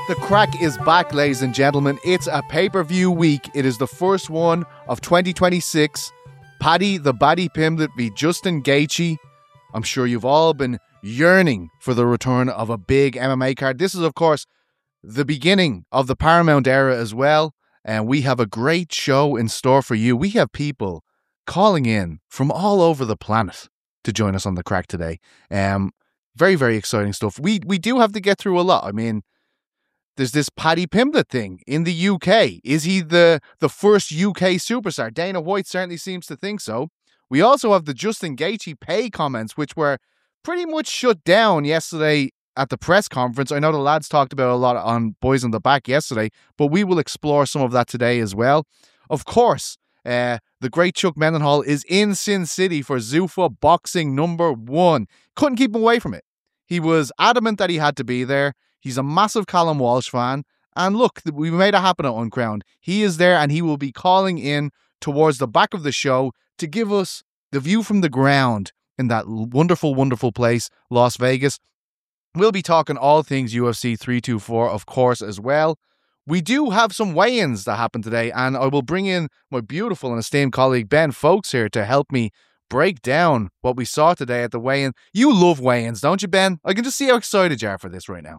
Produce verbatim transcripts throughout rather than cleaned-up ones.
The crack is back, ladies and gentlemen. It's a pay-per-view week. It is the first one of twenty twenty-six. Paddy the Baddy Pimblett v Justin Gaethje. I'm sure you've all been yearning for the return of a big M M A card. This is, of course, the beginning of the Paramount era as well. And we have a great show in store for you. We have people calling in from all over the planet to join us on the crack today. Um, very, very exciting stuff. We we do have to get through a lot. I mean, there's this Paddy Pimblett thing in the U K. Is he the, the first U K superstar? Dana White certainly seems to think so. We also have the Justin Gaethje pay comments, which were pretty much shut down yesterday at the press conference. I know the lads talked about a lot on Boys in the Back yesterday, but we will explore some of that today as well. Of course, uh, the great Chuck Mendenhall is in Sin City for Zuffa Boxing number one. Couldn't keep him away from it. He was adamant that he had to be there. He's a massive Callum Walsh fan. And look, we made it happen at Uncrowned. He is there and he will be calling in towards the back of the show to give us the view from the ground in that wonderful, wonderful place, Las Vegas. We'll be talking all things U F C three twenty-four, of course, as well. We do have some weigh-ins that happen today, and I will bring in my beautiful and esteemed colleague Ben Folks here to help me break down what we saw today at the weigh-in. You love weigh-ins, don't you, Ben? I can just see how excited you are for this right now.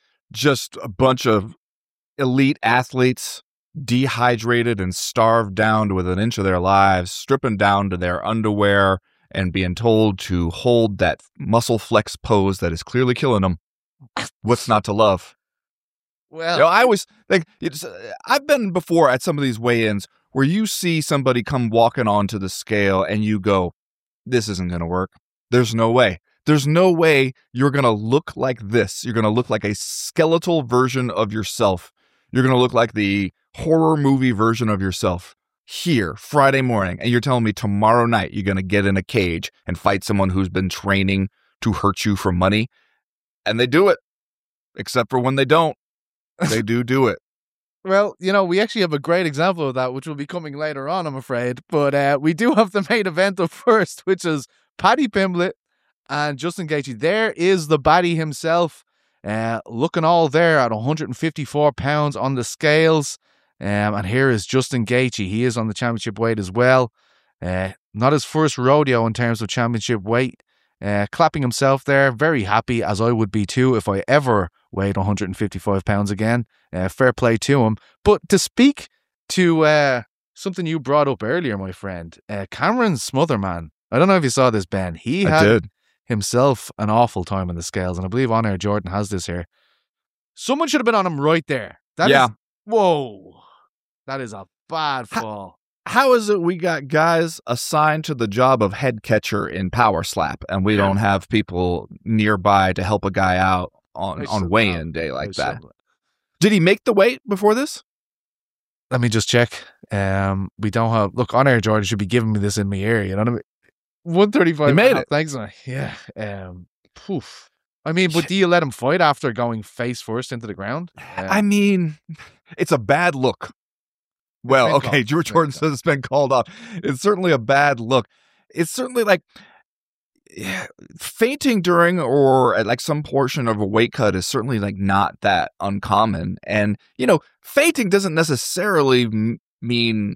Just a bunch of elite athletes, dehydrated and starved down to within an inch of their lives, stripping down to their underwear and being told to hold that muscle flex pose that is clearly killing them. What's not to love? Well, you know, I always like it's. I've been before at some of these weigh-ins where you see somebody come walking onto the scale and you go, "This isn't going to work. There's no way." There's no way you're going to look like this. You're going to look like a skeletal version of yourself. You're going to look like the horror movie version of yourself here Friday morning. And you're telling me tomorrow night you're going to get in a cage and fight someone who's been training to hurt you for money. And they do it. Except for when they don't. They do do it. Well, you know, we actually have a great example of that, which will be coming later on, I'm afraid. But uh, we do have the main event up first, which is Paddy Pimblett and Justin Gaethje. There is the baddie himself, uh, looking all there at one hundred fifty-four pounds on the scales. Um, and here is Justin Gaethje. He is on the championship weight as well. Uh, not his first rodeo in terms of championship weight. Uh, clapping himself there. Very happy, as I would be too if I ever weighed one hundred fifty-five pounds again. Uh, fair play to him. But to speak to uh, something you brought up earlier, my friend, uh, Cameron Smotherman. I don't know if you saw this, Ben. He I had did. himself an awful time on the scales, and I believe On Air Jordan has this here. Someone should have been on him right there. That Yeah. is, whoa. That is a bad How- fall. How is it we got guys assigned to the job of head catcher in Power Slap and we don't have people nearby to help a guy out on, on weigh-in day like that? Did he make the weight before this? Let me just check. Um, we don't have, look, On Air Jordan should be giving me this in my ear, you know what I mean? one thirty-five. He made it. Thanks, man. Yeah. Um, poof. I mean, but do you let him fight after going face first into the ground? Um, I mean, it's a bad look. Well, been okay, called. Drew It's been Jordan called. says it's been called off. It's certainly a bad look. It's certainly like yeah, fainting during or at like some portion of a weight cut is certainly like not that uncommon. And, you know, fainting doesn't necessarily m- mean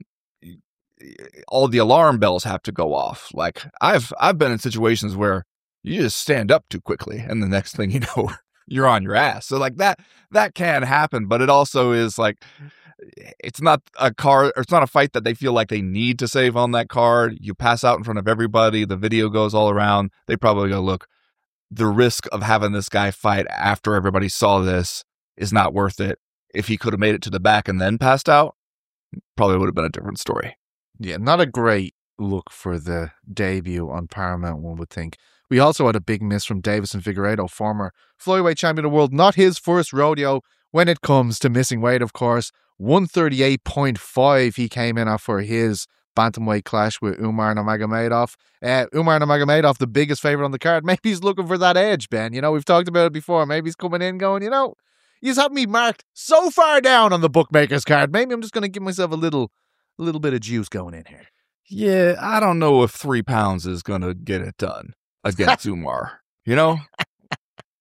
all the alarm bells have to go off. Like I've I've been in situations where you just stand up too quickly and the next thing you know, you're on your ass. So like that that can happen, but it also is like it's not a card or it's not a fight that they feel like they need to save on that card. You pass out in front of everybody, the video goes all around. They probably go, look, the risk of having this guy fight after everybody saw this is not worth it. If he could have made it to the back and then passed out, probably would have been a different story. Yeah, not a great look for the debut on Paramount, one would think. We also had a big miss from Davison Figueiredo, former flyweight champion of the world. Not his first rodeo when it comes to missing weight, of course. one thirty-eight point five he came in at for his bantamweight clash with Umar Nurmagomedov. Uh, Umar Nurmagomedov, the biggest favorite on the card. Maybe he's looking for that edge, Ben. You know, we've talked about it before. Maybe he's coming in going, you know, he's had me marked so far down on the bookmaker's card. Maybe I'm just going to give myself a little, a little bit of juice going in here. Yeah, I don't know if three pounds is going to get it done against Umar. You know?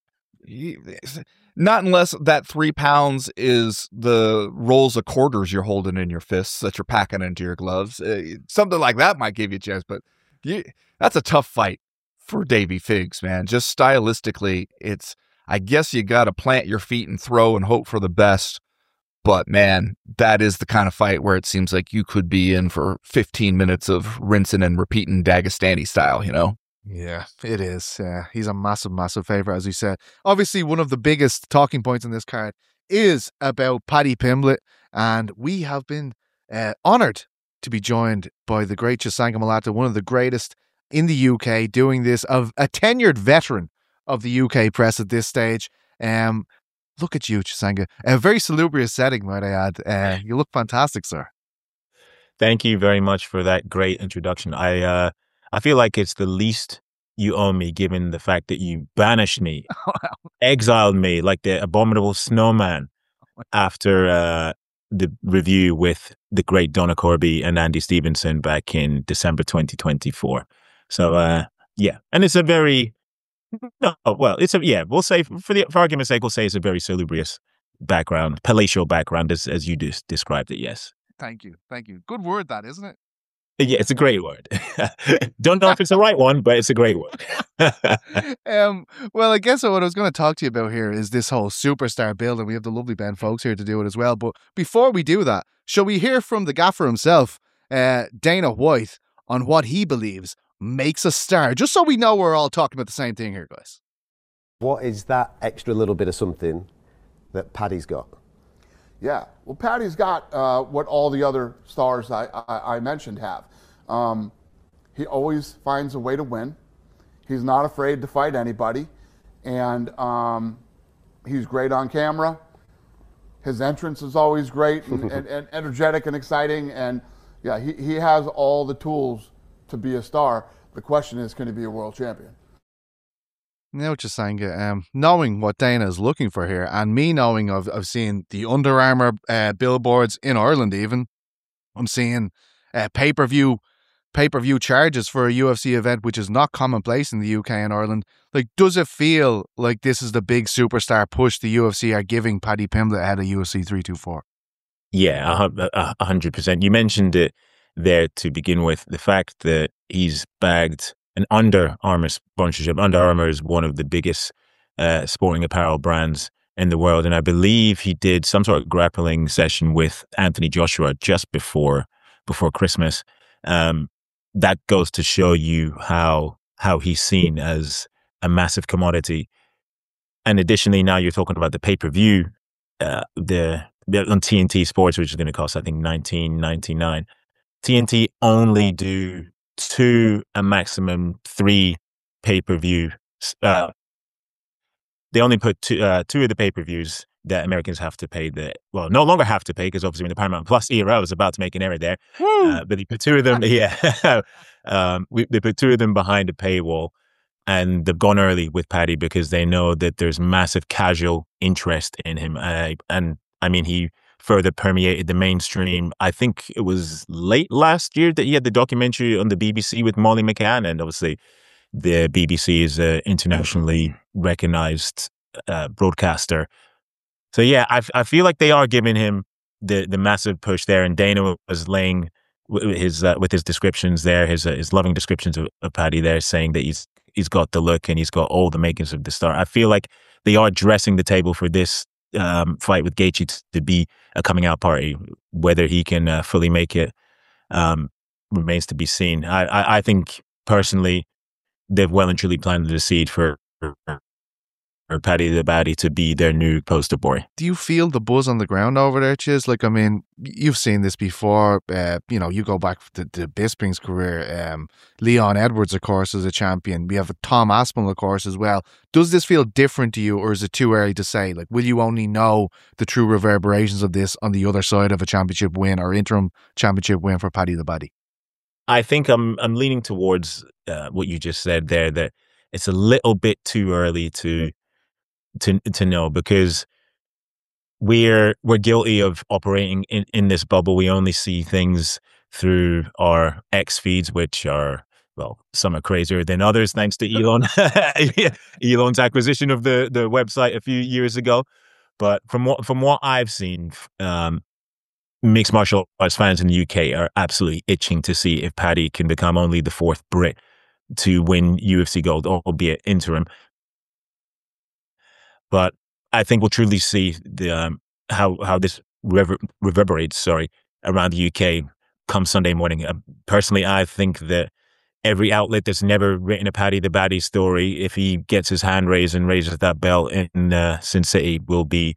he, not unless that three pounds is the rolls of quarters you're holding in your fists that you're packing into your gloves. Uh, something like that might give you a chance, but you, that's a tough fight for Davy Figs, man. Just stylistically, it's, I guess you got to plant your feet and throw and hope for the best. But man, that is the kind of fight where it seems like you could be in for fifteen minutes of rinsing and repeating Dagestani style, you know? Yeah, it is. Uh, he's a massive, massive favorite, as we said. Obviously, one of the biggest talking points in this card is about Paddy Pimblett, and we have been uh, honoured to be joined by the great Chisanga Malata, one of the greatest in the U K, doing this, of a tenured veteran of the U K press at this stage. Um, look at you, Chisanga. A very salubrious setting, might I add. Uh, you look fantastic, sir. Thank you very much for that great introduction. I uh, I feel like it's the least you owe me, given the fact that you banished me, exiled me like the abominable snowman after uh, the review with the great Donna Corby and Andy Stevenson back in December twenty twenty-four. So, uh, yeah. And it's a very, no, well, it's a, yeah, we'll say, for the for argument's sake, we'll say it's a very salubrious background, palatial background, as, as you just described it, yes. Thank you. Thank you. Good word, that, isn't it? Yeah, it's a great word. Don't know if it's the right one, but it's a great word. um, well, I guess what I was going to talk to you about here is this whole superstar build, and we have the lovely Ben Folks here to do it as well. But before we do that, shall we hear from the gaffer himself, uh, Dana White, on what he believes makes a star, just so we know we're all talking about the same thing here, guys. What is that extra little bit of something that Paddy's got? Yeah, well, Paddy's got uh, what all the other stars I, I, I mentioned have. Um, he always finds a way to win. He's not afraid to fight anybody, and um, he's great on camera. His entrance is always great and, and, and energetic and exciting, and yeah, he, he has all the tools to be a star. The question is, can he be a world champion? Now, Chisanga, um, knowing what Dana is looking for here, and me knowing of, of seeing the Under Armour uh, billboards in Ireland even, I'm seeing uh, pay-per-view pay-per-view charges for a U F C event, which is not commonplace in the U K and Ireland. Like, does it feel like this is the big superstar push the U F C are giving Paddy Pimblett ahead of U F C three twenty-four? Yeah, a hundred percent. You mentioned it there to begin with, the fact that he's bagged an Under Armour sponsorship. Under Armour is one of the biggest uh, sporting apparel brands in the world, and I believe he did some sort of grappling session with Anthony Joshua just before before Christmas. Um, that goes to show you how how he's seen as a massive commodity. And additionally, now you're talking about the pay per view, uh, the, the on T N T Sports, which is going to cost I think nineteen ninety-nine. T N T only do two, a maximum three pay-per-view. Uh, they only put two, uh, two of the pay-per-views that Americans have to pay, the well, no longer have to pay, because obviously in the Paramount Plus era, I was about to make an error there. Uh, but they put two of them, yeah, um, we, they put two of them behind a paywall, and they've gone early with Paddy because they know that there's massive casual interest in him. Uh, and I mean, he further permeated the mainstream. I think it was late last year that he had the documentary on the B B C with Molly McCann, and obviously the B B C is an internationally recognized uh, broadcaster. So yeah, I, I feel like they are giving him the the massive push there, and Dana was laying his uh, with his descriptions there, his uh, his loving descriptions of, of Paddy there, saying that he's he's got the look and he's got all the makings of the star. I feel like they are dressing the table for this Um, fight with Gaethje t- to be a coming out party. Whether he can uh, fully make it um, remains to be seen. I, I, I think personally they've well and truly planted the seed for, for, for Paddy the Baddy to be their new poster boy. Do you feel the buzz on the ground over there, Chiz? Like, I mean, you've seen this before. Uh, you know, you go back to, to Bisping's career. Um, Leon Edwards, of course, is a champion. We have Tom Aspinall, of course, as well. Does this feel different to you, or is it too early to say? Like, will you only know the true reverberations of this on the other side of a championship win or interim championship win for Paddy the Baddy? I think I'm I'm leaning towards uh, what you just said there, that it's a little bit too early to to to know, because we're we're guilty of operating in, in this bubble. We only see things through our X feeds, which are well, some are crazier than others, thanks to Elon, Elon's acquisition of the, the website a few years ago. But from what from what I've seen, um, mixed martial arts fans in the U K are absolutely itching to see if Paddy can become only the fourth Brit to win U F C gold, albeit interim. But I think we'll truly see the um, how how this rever- reverberates, sorry, around the U K come Sunday morning. Uh, personally, I think that every outlet that's never written a Paddy the Baddy story, if he gets his hand raised and raises that belt in uh, Sin City, will be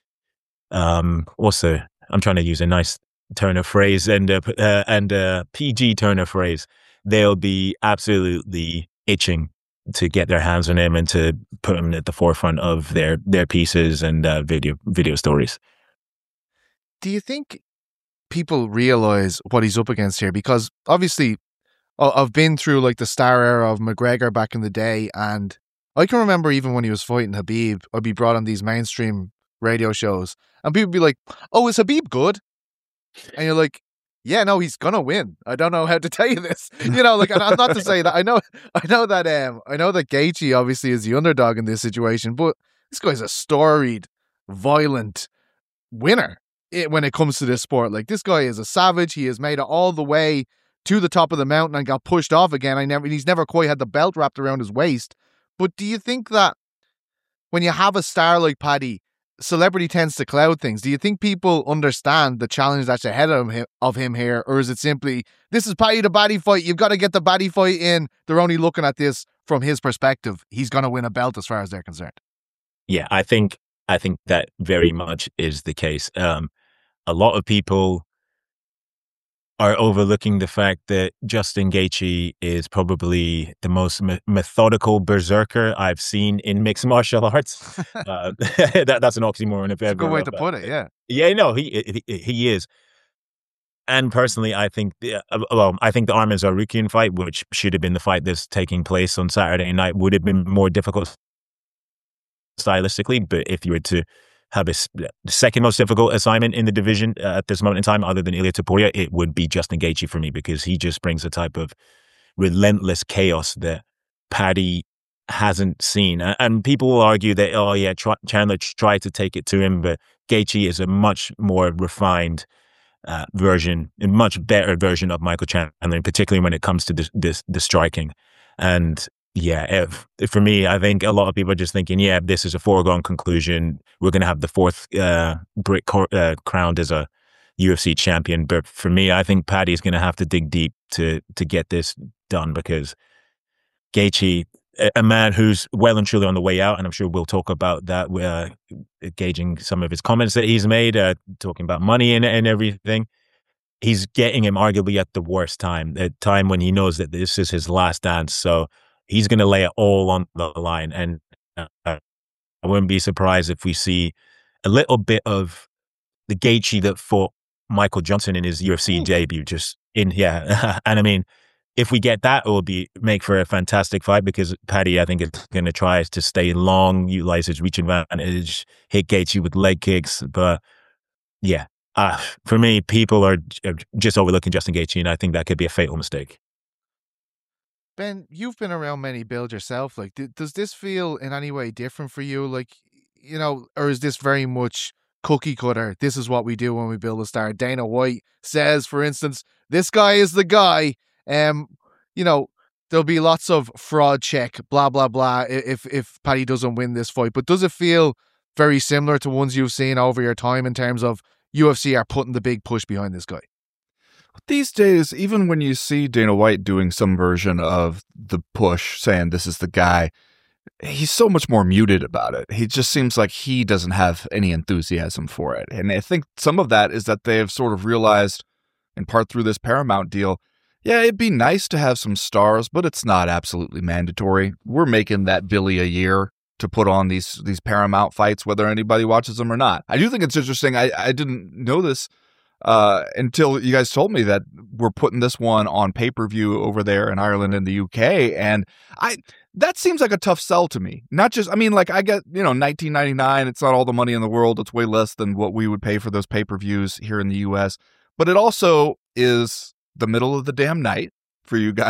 um what's the I'm trying to use a nice turn of phrase and uh, uh, and uh, P G turn of phrase. They'll be absolutely itching to get their hands on him and to put him at the forefront of their their pieces and uh, video video stories. Do you think people realize what he's up against here? Because obviously, I've been through like the star era of McGregor back in the day, and I can remember even when he was fighting Khabib, I'd be brought on these mainstream radio shows, and people would be like, "Oh, is Khabib good?" And you're like, "Yeah, no, he's gonna win. I don't know how to tell you this." You know, like, and I'm not to say that I know, I know that, um, I know that Gaethje obviously is the underdog in this situation, but this guy's a storied, violent winner it, when it comes to this sport. Like, this guy is a savage. He has made it all the way to the top of the mountain and got pushed off again. I never, he's never quite had the belt wrapped around his waist. But do you think that when you have a star like Paddy, celebrity tends to cloud things? Do you think people understand the challenge that's ahead of him, of him here? Or is it simply, this is Paddy the Baddy fight, you've got to get the Baddy fight in? They're only looking at this from his perspective. He's going to win a belt as far as they're concerned. Yeah, I think I think that very much is the case. Um, a lot of people are overlooking the fact that Justin Gaethje is probably the most me- methodical berserker I've seen in mixed martial arts. uh, that, that's an oxymoron if That's ever. a good way to put it, yeah. Yeah, no, he, he he is. And personally, I think the, uh, well, I think the Arman Tsarukyan fight, which should have been the fight that's taking place on Saturday night, would have been more difficult stylistically. But if you were to have a the second most difficult assignment in the division uh, at this moment in time, other than Ilia Topuria, it would be Justin Gaethje for me, because he just brings a type of relentless chaos that Paddy hasn't seen. And people will argue that, oh yeah, try, Chandler tried to take it to him, but Gaethje is a much more refined uh, version, a much better version of Michael Chandler, particularly when it comes to this, this the striking. And yeah, if, if for me, I think a lot of people are just thinking, yeah, this is a foregone conclusion. We're going to have the fourth uh, Brit cor- uh, crowned as a U F C champion. But for me, I think Paddy's going to have to dig deep to to get this done, because Gaethje, a man who's well and truly on the way out, and I'm sure we'll talk about that, uh, gauging some of his comments that he's made, uh, talking about money and, and everything. He's getting him arguably at the worst time, a time when he knows that this is his last dance. So he's going to lay it all on the line. And uh, I wouldn't be surprised if we see a little bit of the Gaethje that fought Michael Johnson in his U F C Ooh. debut, just in, yeah. And I mean, if we get that, it will be make for a fantastic fight, because Paddy, I think, is going to try to stay long, utilize his reach advantage, hit Gaethje with leg kicks. But yeah, uh, for me, people are just overlooking Justin Gaethje, and I think that could be a fatal mistake. Ben, you've been around many builds yourself. Like, th- does this feel in any way different for you? Like, you know, or is this very much cookie cutter? This is what we do when we build a star. Dana White says, for instance, this guy is the guy. Um, you know, there'll be lots of fraud check, blah, blah, blah, if, if Paddy doesn't win this fight. But does it feel very similar to ones you've seen over your time in terms of U F C are putting the big push behind this guy? These days, even when you see Dana White doing some version of the push, saying this is the guy, he's so much more muted about it. He just seems like he doesn't have any enthusiasm for it. And I think some of that is that they have sort of realized, in part through this Paramount deal, yeah, it'd be nice to have some stars, but it's not absolutely mandatory. We're making that Billy a year to put on these these Paramount fights, whether anybody watches them or not. I do think it's interesting. I, I didn't know this uh, until you guys told me that we're putting this one on pay-per-view over there in Ireland and the U K. And I that seems like a tough sell to me. Not just, I mean, like I get, you know, nineteen ninety-nine, it's not all the money in the world. It's way less than what we would pay for those pay-per-views here in the U S. But it also is the middle of the damn night for you guys.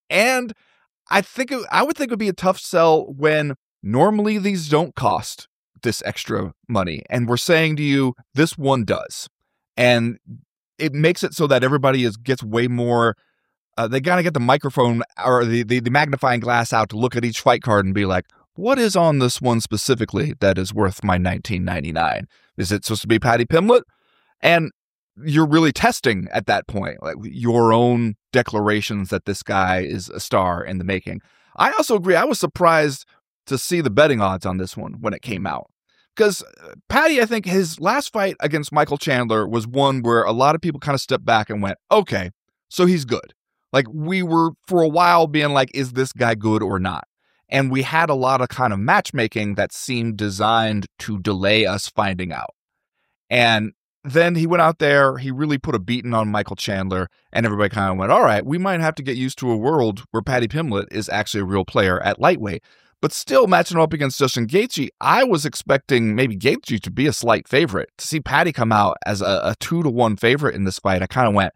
And I think it, I would think it would be a tough sell when normally these don't cost this extra money. And we're saying to you, this one does. And it makes it so that everybody is gets way more. Uh, they got to get the microphone or the, the, the magnifying glass out to look at each fight card and be like, what is on this one specifically that is worth my nineteen ninety-nine? Is it supposed to be Paddy Pimblett? And you're really testing at that point, like your own declarations that this guy is a star in the making. I also agree. I was surprised to see the betting odds on this one when it came out. Because Paddy, I think his last fight against Michael Chandler was one where a lot of people kind of stepped back and went, okay, so he's good. Like we were for a while being like, is this guy good or not? And we had a lot of kind of matchmaking that seemed designed to delay us finding out. And then he went out there, he really put a beating on Michael Chandler, and everybody kind of went, all right, we might have to get used to a world where Paddy Pimblett is actually a real player at lightweight. But still matching him up against Justin Gaethje, I was expecting maybe Gaethje to be a slight favorite. To see Paddy come out as a, a two to one favorite in this fight, I kind of went,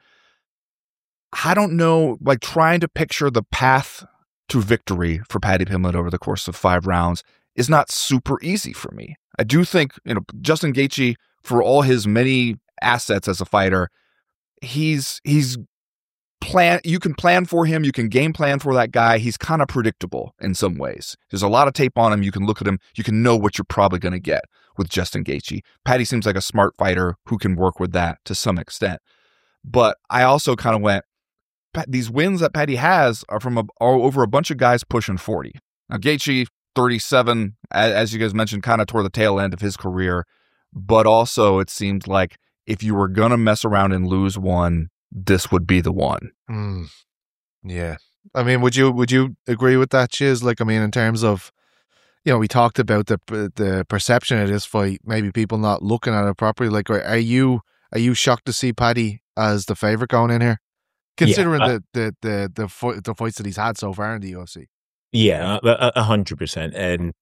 I don't know, like trying to picture the path to victory for Paddy Pimblett over the course of five rounds is not super easy for me. I do think, you know, Justin Gaethje, for all his many assets as a fighter, he's he's plan. You can plan for him. You can game plan for that guy. He's kind of predictable in some ways. There's a lot of tape on him. You can look at him. You can know what you're probably going to get with Justin Gaethje. Paddy seems like a smart fighter who can work with that to some extent. But I also kind of went, these wins that Paddy has are from a, are over a bunch of guys pushing forty. Now Gaethje, thirty-seven, as you guys mentioned, kind of toward the tail end of his career. But also, it seemed like if you were going to mess around and lose one, this would be the one. Mm. Yeah. I mean, would you would you agree with that, Chiz? Like, I mean, in terms of, you know, we talked about the the perception of this fight, maybe people not looking at it properly. Like, are you are you shocked to see Paddy as the favorite going in here, considering yeah, uh, the the the the, fight, the fights that he's had so far in the U F C? Yeah, a, a hundred percent. And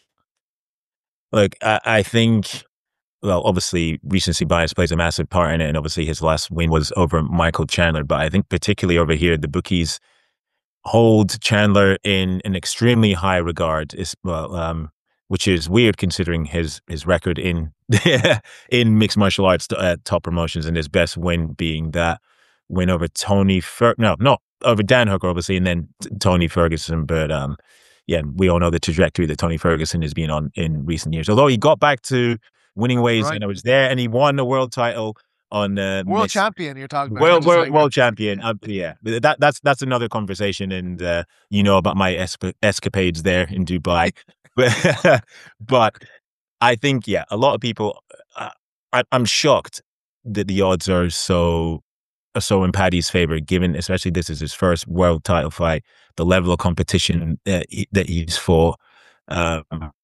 like, I, I think. Well, obviously, recency bias plays a massive part in it, and obviously his last win was over Michael Chandler. But I think particularly over here, the bookies hold Chandler in an extremely high regard, is well, um, which is weird considering his his record in in mixed martial arts uh, top promotions, and his best win being that win over Tony Fer no, no, over Dan Hooker, obviously, and then Tony Ferguson. But um, yeah, we all know the trajectory that Tony Ferguson has been on in recent years. Although he got back to winning ways, right, and I was there, and he won the world title on uh, world Miss, champion. You're talking about world world, like world champion. Uh, yeah, that that's that's another conversation, and uh, you know about my esp- escapades there in Dubai. but, but I think yeah, a lot of people. Uh, I, I'm shocked that the odds are so are so in Paddy's favor, given especially this is his first world title fight, the level of competition uh, he, that he's for, uh,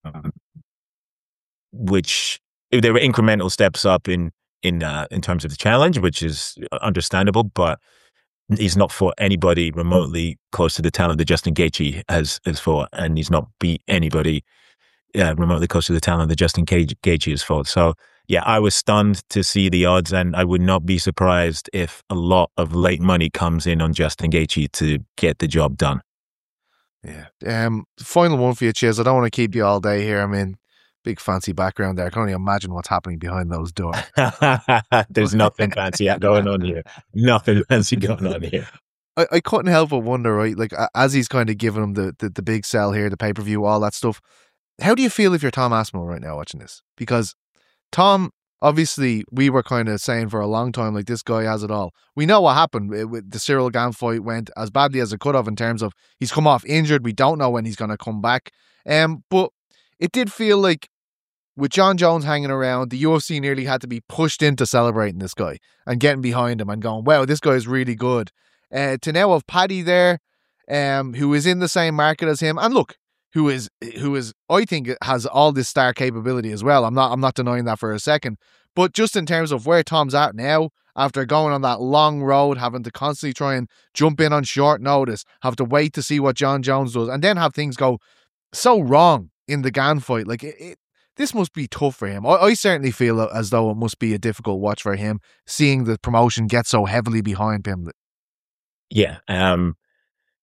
which. If there were incremental steps up in in uh, in terms of the challenge, which is understandable, but he's not fought anybody remotely close to the talent that Justin Gaethje has has fought, and he's not beat anybody uh, remotely close to the talent that Justin Gaethje has fought. So yeah, I was stunned to see the odds, and I would not be surprised if a lot of late money comes in on Justin Gaethje to get the job done. Yeah. Um. Final one for you, Chiz. I don't want to keep you all day here. I mean, big fancy background there. I can only imagine what's happening behind those doors. There's nothing fancy going on here. Nothing fancy going on here. I, I couldn't help but wonder, right? Like, as he's kind of giving him the, the, the big sell here, the pay-per-view, all that stuff. How do you feel if you're Tom Aspinall right now watching this? Because Tom, obviously, we were kind of saying for a long time, like, this guy has it all. We know what happened. It, with the Cyril Gane fight went as badly as it could have in terms of he's come off injured. We don't know when he's going to come back. Um, But it did feel like with Jon Jones hanging around, the U F C nearly had to be pushed into celebrating this guy and getting behind him and going, wow, this guy is really good. Uh, to now have Paddy there, um, who is in the same market as him, and look, who is who is I think has all this star capability as well. I'm not I'm not denying that for a second. But just in terms of where Tom's at now, after going on that long road, having to constantly try and jump in on short notice, have to wait to see what Jon Jones does, and then have things go so wrong in the Gane fight, like it, it this must be tough for him. I, I certainly feel as though it must be a difficult watch for him, seeing the promotion get so heavily behind him. Yeah, um,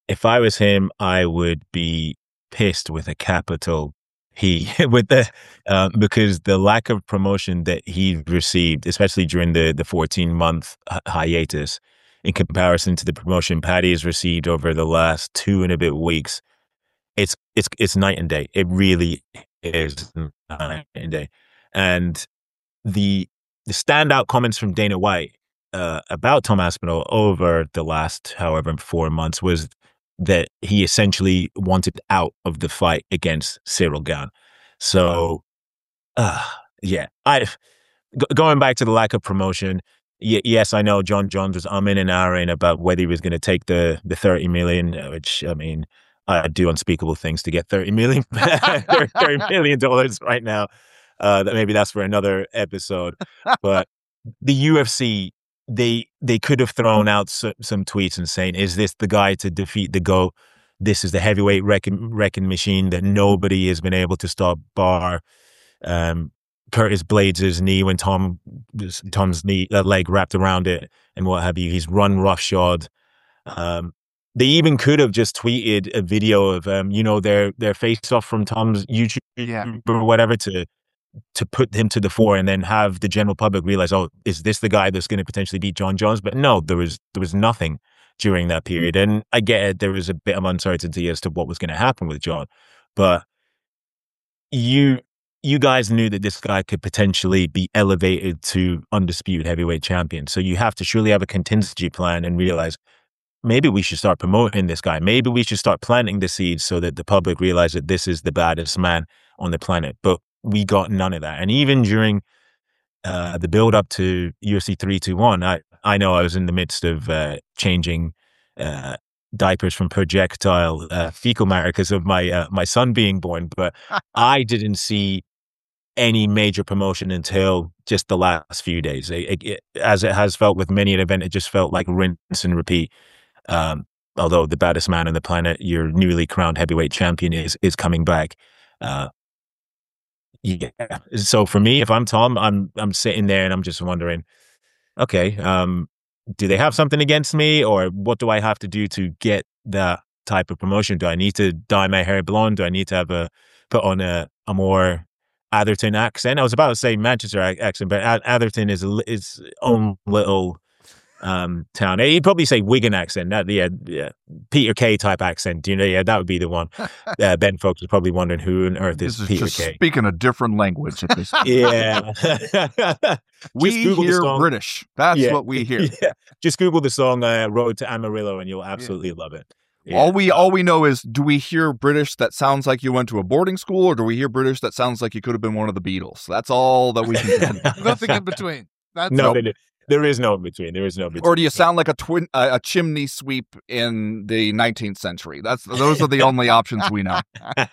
if I was him, I would be pissed with a capital P with the uh, because the lack of promotion that he received, especially during the the fourteen month hiatus, in comparison to the promotion Paddy has received over the last two and a bit weeks, it's it's it's night and day. It really is night and day. And the the standout comments from Dana White uh, about Tom Aspinall over the last however four months was that he essentially wanted out of the fight against Cyril Gane. So, uh, yeah, I g- going back to the lack of promotion. Y- yes, I know John Jones was umming and ahhing about whether he was going to take the the thirty million, which I mean, I do unspeakable things to get thirty million, thirty million dollars right now. Uh, that maybe that's for another episode. But the U F C, they they could have thrown out so, some tweets and saying, "Is this the guy to defeat the GOAT? This is the heavyweight wrecking, wrecking machine that nobody has been able to stop, bar um, Curtis Blades' knee when Tom Tom's knee uh, leg wrapped around it and what have you. He's run roughshod." Um, they even could have just tweeted a video of um, you know their their face off from Tom's YouTube Yeah. or whatever to. to put him to the fore and then have the general public realize, oh, is this the guy that's going to potentially beat John Jones? But no, there was there was nothing during that period. And I get it, there was a bit of uncertainty as to what was going to happen with John. But you you guys knew that this guy could potentially be elevated to undisputed heavyweight champion. So you have to surely have a contingency plan and realize maybe we should start promoting this guy. Maybe we should start planting the seeds so that the public realize that this is the baddest man on the planet. But we got none of that. And even during uh, the build up to U F C three twenty-one, I, I know I was in the midst of uh, changing uh, diapers from projectile uh, fecal matter because of my uh, my son being born, but I didn't see any major promotion until just the last few days. It, it, it, as it has felt with many an event, it just felt like rinse and repeat. Um, although the baddest man on the planet, your newly crowned heavyweight champion, is is coming back. Uh, Yeah. So for me, if I'm Tom, I'm I'm sitting there and I'm just wondering, okay, um, do they have something against me, or what do I have to do to get that type of promotion? Do I need to dye my hair blonde? Do I need to have a put on a, a more Atherton accent? I was about to say Manchester ac- accent, but At- Atherton is a li- its own little um town. You'd probably say Wigan accent. That yeah, yeah, Peter Kay type accent. You know, yeah, that would be the one. Uh, Ben folks was probably wondering who on earth is, This is Peter just Kay. speaking a different language at this point. Yeah. We Just Google the hear song. British. That's Yeah. what we hear. Yeah. Just Google the song uh, Road to Amarillo and you'll absolutely love it. Yeah. All we all we know is, do we hear British that sounds like you went to a boarding school, or do we hear British that sounds like you could have been one of the Beatles? That's all that we can tell. Nothing in between. That's No, it. there, there is no in between. There is no between. Or do you sound like a twin uh, a chimney sweep in the nineteenth century? That's those are the only options we know.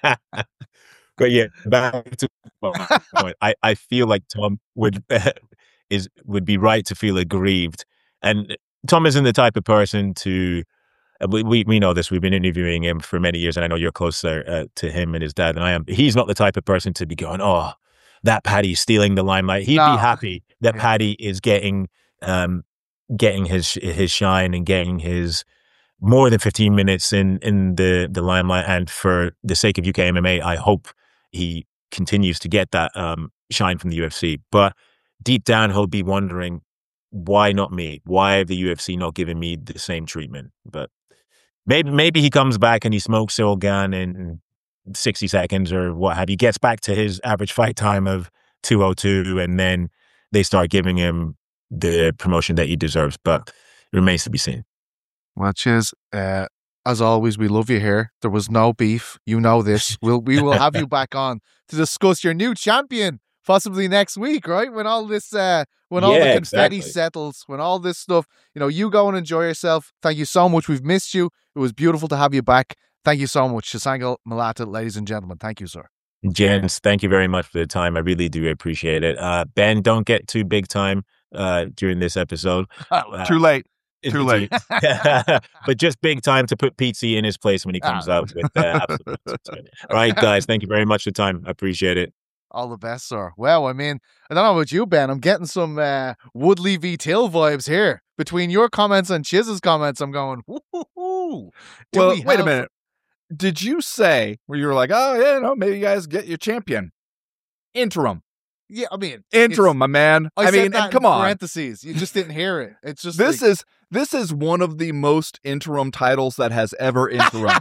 But yeah, back to my point. I, I feel like Tom would is would be right to feel aggrieved, and Tom isn't the type of person to. Uh, we, we we know this. We've been interviewing him for many years, and I know you're closer uh, to him and his dad than I am. He's not the type of person to be going, "Oh, that Paddy's stealing the limelight." He'd No. be happy that Yeah. Paddy is getting um getting his his shine and getting his more than fifteen minutes in in the the limelight. And for the sake of U K M M A, I hope he continues to get that um shine from the U F C. But deep down, he'll be wondering, why not me? Why have the U F C not given me the same treatment? But maybe maybe he comes back and he smokes Cyril Gane in sixty seconds or what have you, gets back to his average fight time of two oh two, and then they start giving him the promotion that he deserves. But it remains to be seen. Well, Chiz, uh, as always, we love you here. There was no beef. You know this. We'll, we will have you back on to discuss your new champion, possibly next week, right? When all this, uh, when all the Yeah, confetti exactly. settles, when all this stuff, you know, you go and enjoy yourself. Thank you so much. We've missed you. It was beautiful to have you back. Thank you so much. Shashangal Malata, ladies and gentlemen. Thank you, sir. Gents, thank you very much for the time. I really do appreciate it. Uh, Ben, don't get too big time uh, during this episode. Uh, Too late. Too late. But just big time to put Pizzi in his place when he comes out with uh, absolute. All right, guys, thank you very much for the time. I appreciate it. All the best, sir. Well, I mean, I don't know about you, Ben. I'm getting some uh, Woodley v. Till vibes here. Between your comments and Chiz's comments, I'm going, woo-hoo-hoo. Do Well, we wait a have- minute. Did you say where you were like, oh, yeah, no, maybe you guys get your champion? Interim. Yeah, I mean. Interim, my man. I, I, said mean, that and come in on. parentheses. You just didn't hear it. It's just This like, is this is one of the most interim titles that has ever interim.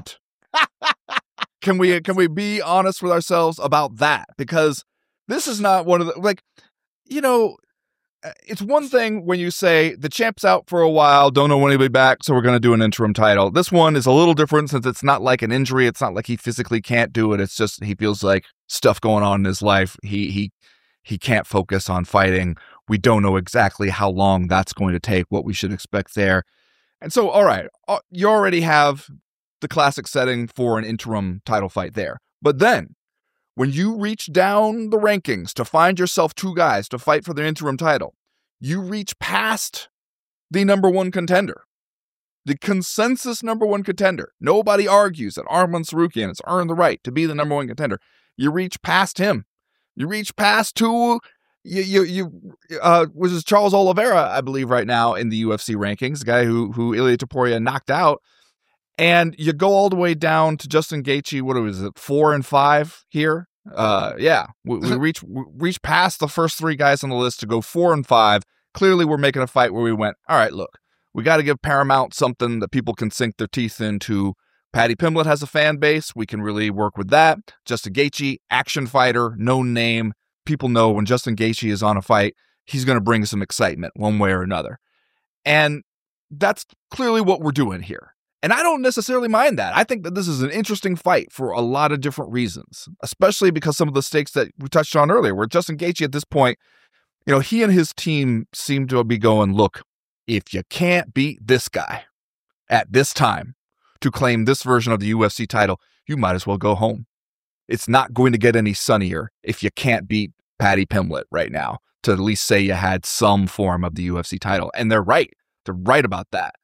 Can we can we be honest with ourselves about that? Because this is not one of the, like, you know, it's one thing when you say the champ's out for a while, don't know when he'll be back, so we're going to do an interim title. This one is a little different since it's not like an injury. It's not like he physically can't do it. It's just he feels like stuff going on in his life. He he he can't focus on fighting. We don't know exactly how long that's going to take, what we should expect there. And so, all right, you already have the classic setting for an interim title fight there. But then, when you reach down the rankings to find yourself two guys to fight for the interim title, you reach past the number one contender. The consensus number one contender. Nobody argues that Arman Tsarukyan has earned the right to be the number one contender. You reach past him. You reach past two, you, you, you uh, which is Charles Oliveira, I believe, right now in the U F C rankings, the guy who, who Ilia Topuria knocked out. And you go all the way down to Justin Gaethje. What was it, four and five here? Uh, yeah, we, we reach we reach past the first three guys on the list to go four and five. Clearly, we're making a fight where we went, all right, look, we got to give Paramount something that people can sink their teeth into. Paddy Pimblett has a fan base. We can really work with that. Justin Gaethje, action fighter, known name. People know when Justin Gaethje is on a fight, he's going to bring some excitement one way or another. And that's clearly what we're doing here. And I don't necessarily mind that. I think that this is an interesting fight for a lot of different reasons, especially because some of the stakes that we touched on earlier, where Justin Gaethje at this point, you know, he and his team seem to be going, look, if you can't beat this guy at this time to claim this version of the U F C title, you might as well go home. It's not going to get any sunnier if you can't beat Paddy Pimblett right now to at least say you had some form of the U F C title. And they're right. They're right about that.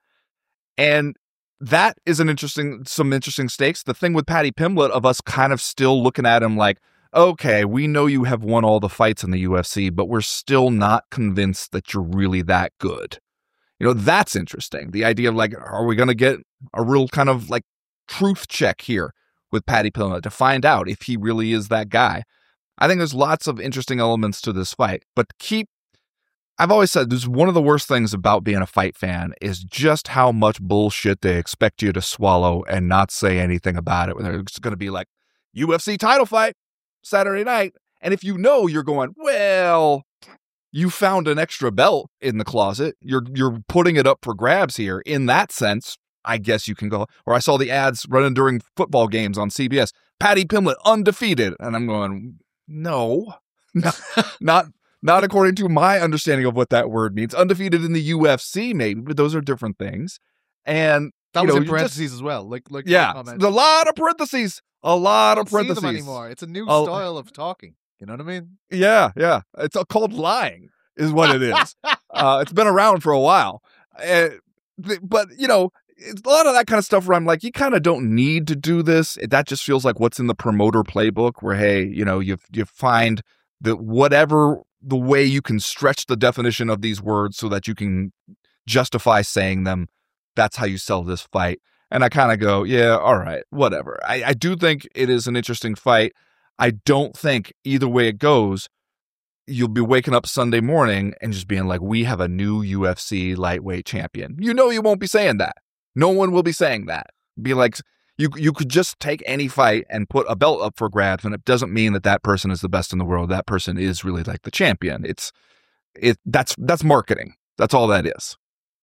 And that is an interesting, some interesting stakes. The thing with Paddy Pimblett of us kind of still looking at him like, okay, we know you have won all the fights in the U F C, but we're still not convinced that you're really that good. You know, that's interesting. The idea of like, are we going to get a real kind of like truth check here with Paddy Pimblett to find out if he really is that guy? I think there's lots of interesting elements to this fight, but keep I've always said there's one of the worst things about being a fight fan is just how much bullshit they expect you to swallow and not say anything about it. It's going to be like, U F C title fight Saturday night. And if you know, you're going, well, you found an extra belt in the closet. You're you're putting it up for grabs here. In that sense, I guess you can go. Or I saw the ads running during football games on C B S. Paddy Pimblett undefeated. And I'm going, no, not, not Not according to my understanding of what that word means. Undefeated in the U F C, maybe, but those are different things. And that you was know, in parentheses just, as well. Like, like yeah, a lot of parentheses. A lot of parentheses. See them anymore. It's a new oh. style of talking. You know what I mean? Yeah, yeah. It's called lying, is what it is. uh, it's been around for a while, uh, but you know, it's a lot of that kind of stuff where I'm like, you kind of don't need to do this. That just feels like what's in the promoter playbook. Where hey, you know, you you find that whatever. The way you can stretch the definition of these words so that you can justify saying them, that's how you sell this fight. And I kind of go, yeah, all right, whatever. I, I do think it is an interesting fight. I don't think either way it goes, you'll be waking up Sunday morning and just being like, we have a new U F C lightweight champion. You know you won't be saying that. No one will be saying that. Be like, You you could just take any fight and put a belt up for grabs, and it doesn't mean that that person is the best in the world. That person is really like the champion. It's it that's that's marketing. That's all that is.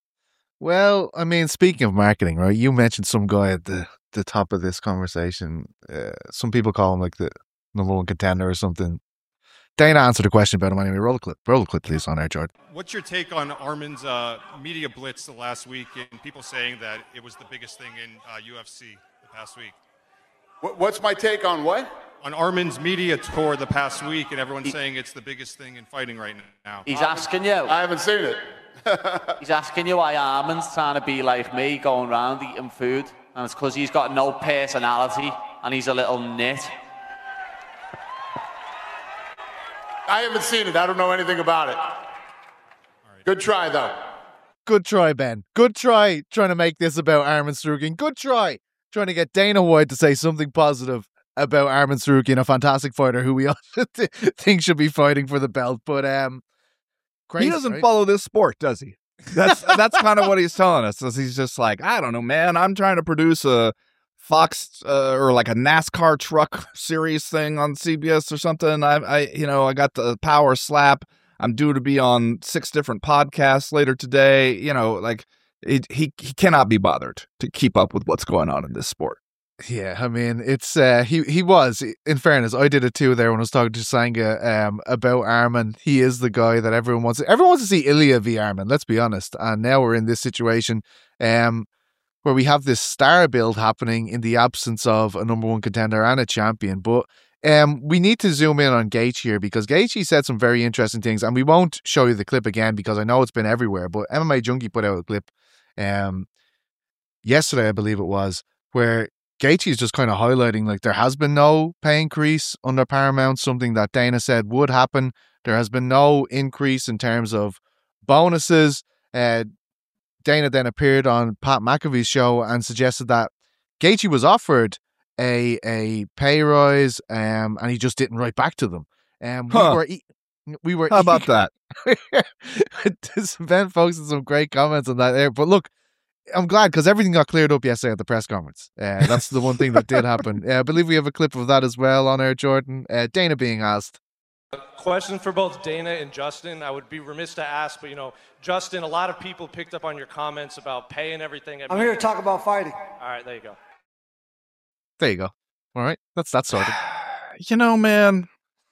Well, I mean, speaking of marketing, right? You mentioned some guy at the, the top of this conversation. Uh, some people call him like the number one contender or something. Dana answered the question about him anyway. Roll the clip. Roll the clip, please, on air, Jordan. What's your take on Arman's uh, media blitz the last week and people saying that it was the biggest thing in uh, U F C the past week? What's my take on what? On Arman's media tour the past week, and everyone's he, saying it's the biggest thing in fighting right now. He's asking you. I haven't seen it. He's asking you why Arman's trying to be like me, going around eating food, and it's because he's got no personality and he's a little nit. I haven't seen it. I don't know anything about it. Good try, though. Good try, Ben. Good try trying to make this about Arman Tsarukyan. Good try trying to get Dana White to say something positive about Arman Tsarukyan, a fantastic fighter who we all think should be fighting for the belt. But um, crazy, he doesn't right? follow this sport, does he? That's that's kind of what he's telling us. Is he's just like, I don't know, man. I'm trying to produce a Fox uh, or like a NASCAR truck series thing on C B S or something. I, I, you know, I got the power slap. I'm due to be on six different podcasts later today. You know, like it, he he cannot be bothered to keep up with what's going on in this sport. Yeah, I mean, it's uh, he he was. In fairness, I did it too there when I was talking to Sanga um, about Arman. He is the guy that everyone wants. Everyone wants to see Ilya v Arman. Let's be honest. And now we're in this situation um, where we have this star build happening in the absence of a number one contender and a champion. But um, we need to zoom in on Gaethje here because Gaethje said some very interesting things, and we won't show you the clip again because I know it's been everywhere. But M M A Junkie put out a clip um, yesterday, I believe it was, where Gaethje is just kind of highlighting like there has been no pay increase under Paramount, something that Dana said would happen. There has been no increase in terms of bonuses. Uh, Dana then appeared on Pat McAfee's show and suggested that Gaethje was offered a a pay rise, um, and he just didn't write back to them. Um, Huh. we were e- we were How about that? This Ben posted some great comments on that there, but look, I'm glad because everything got cleared up yesterday at the press conference. Uh, that's the one thing that did happen. Uh, I believe we have a clip of that as well on air, Jordan. Uh, Dana being asked. Question for both Dana and Justin. I would be remiss to ask, but you know, Justin, a lot of people picked up on your comments about pay and everything. I'm here to talk about fighting. All right, there you go. There you go. All right, that's that sorted. You know, man,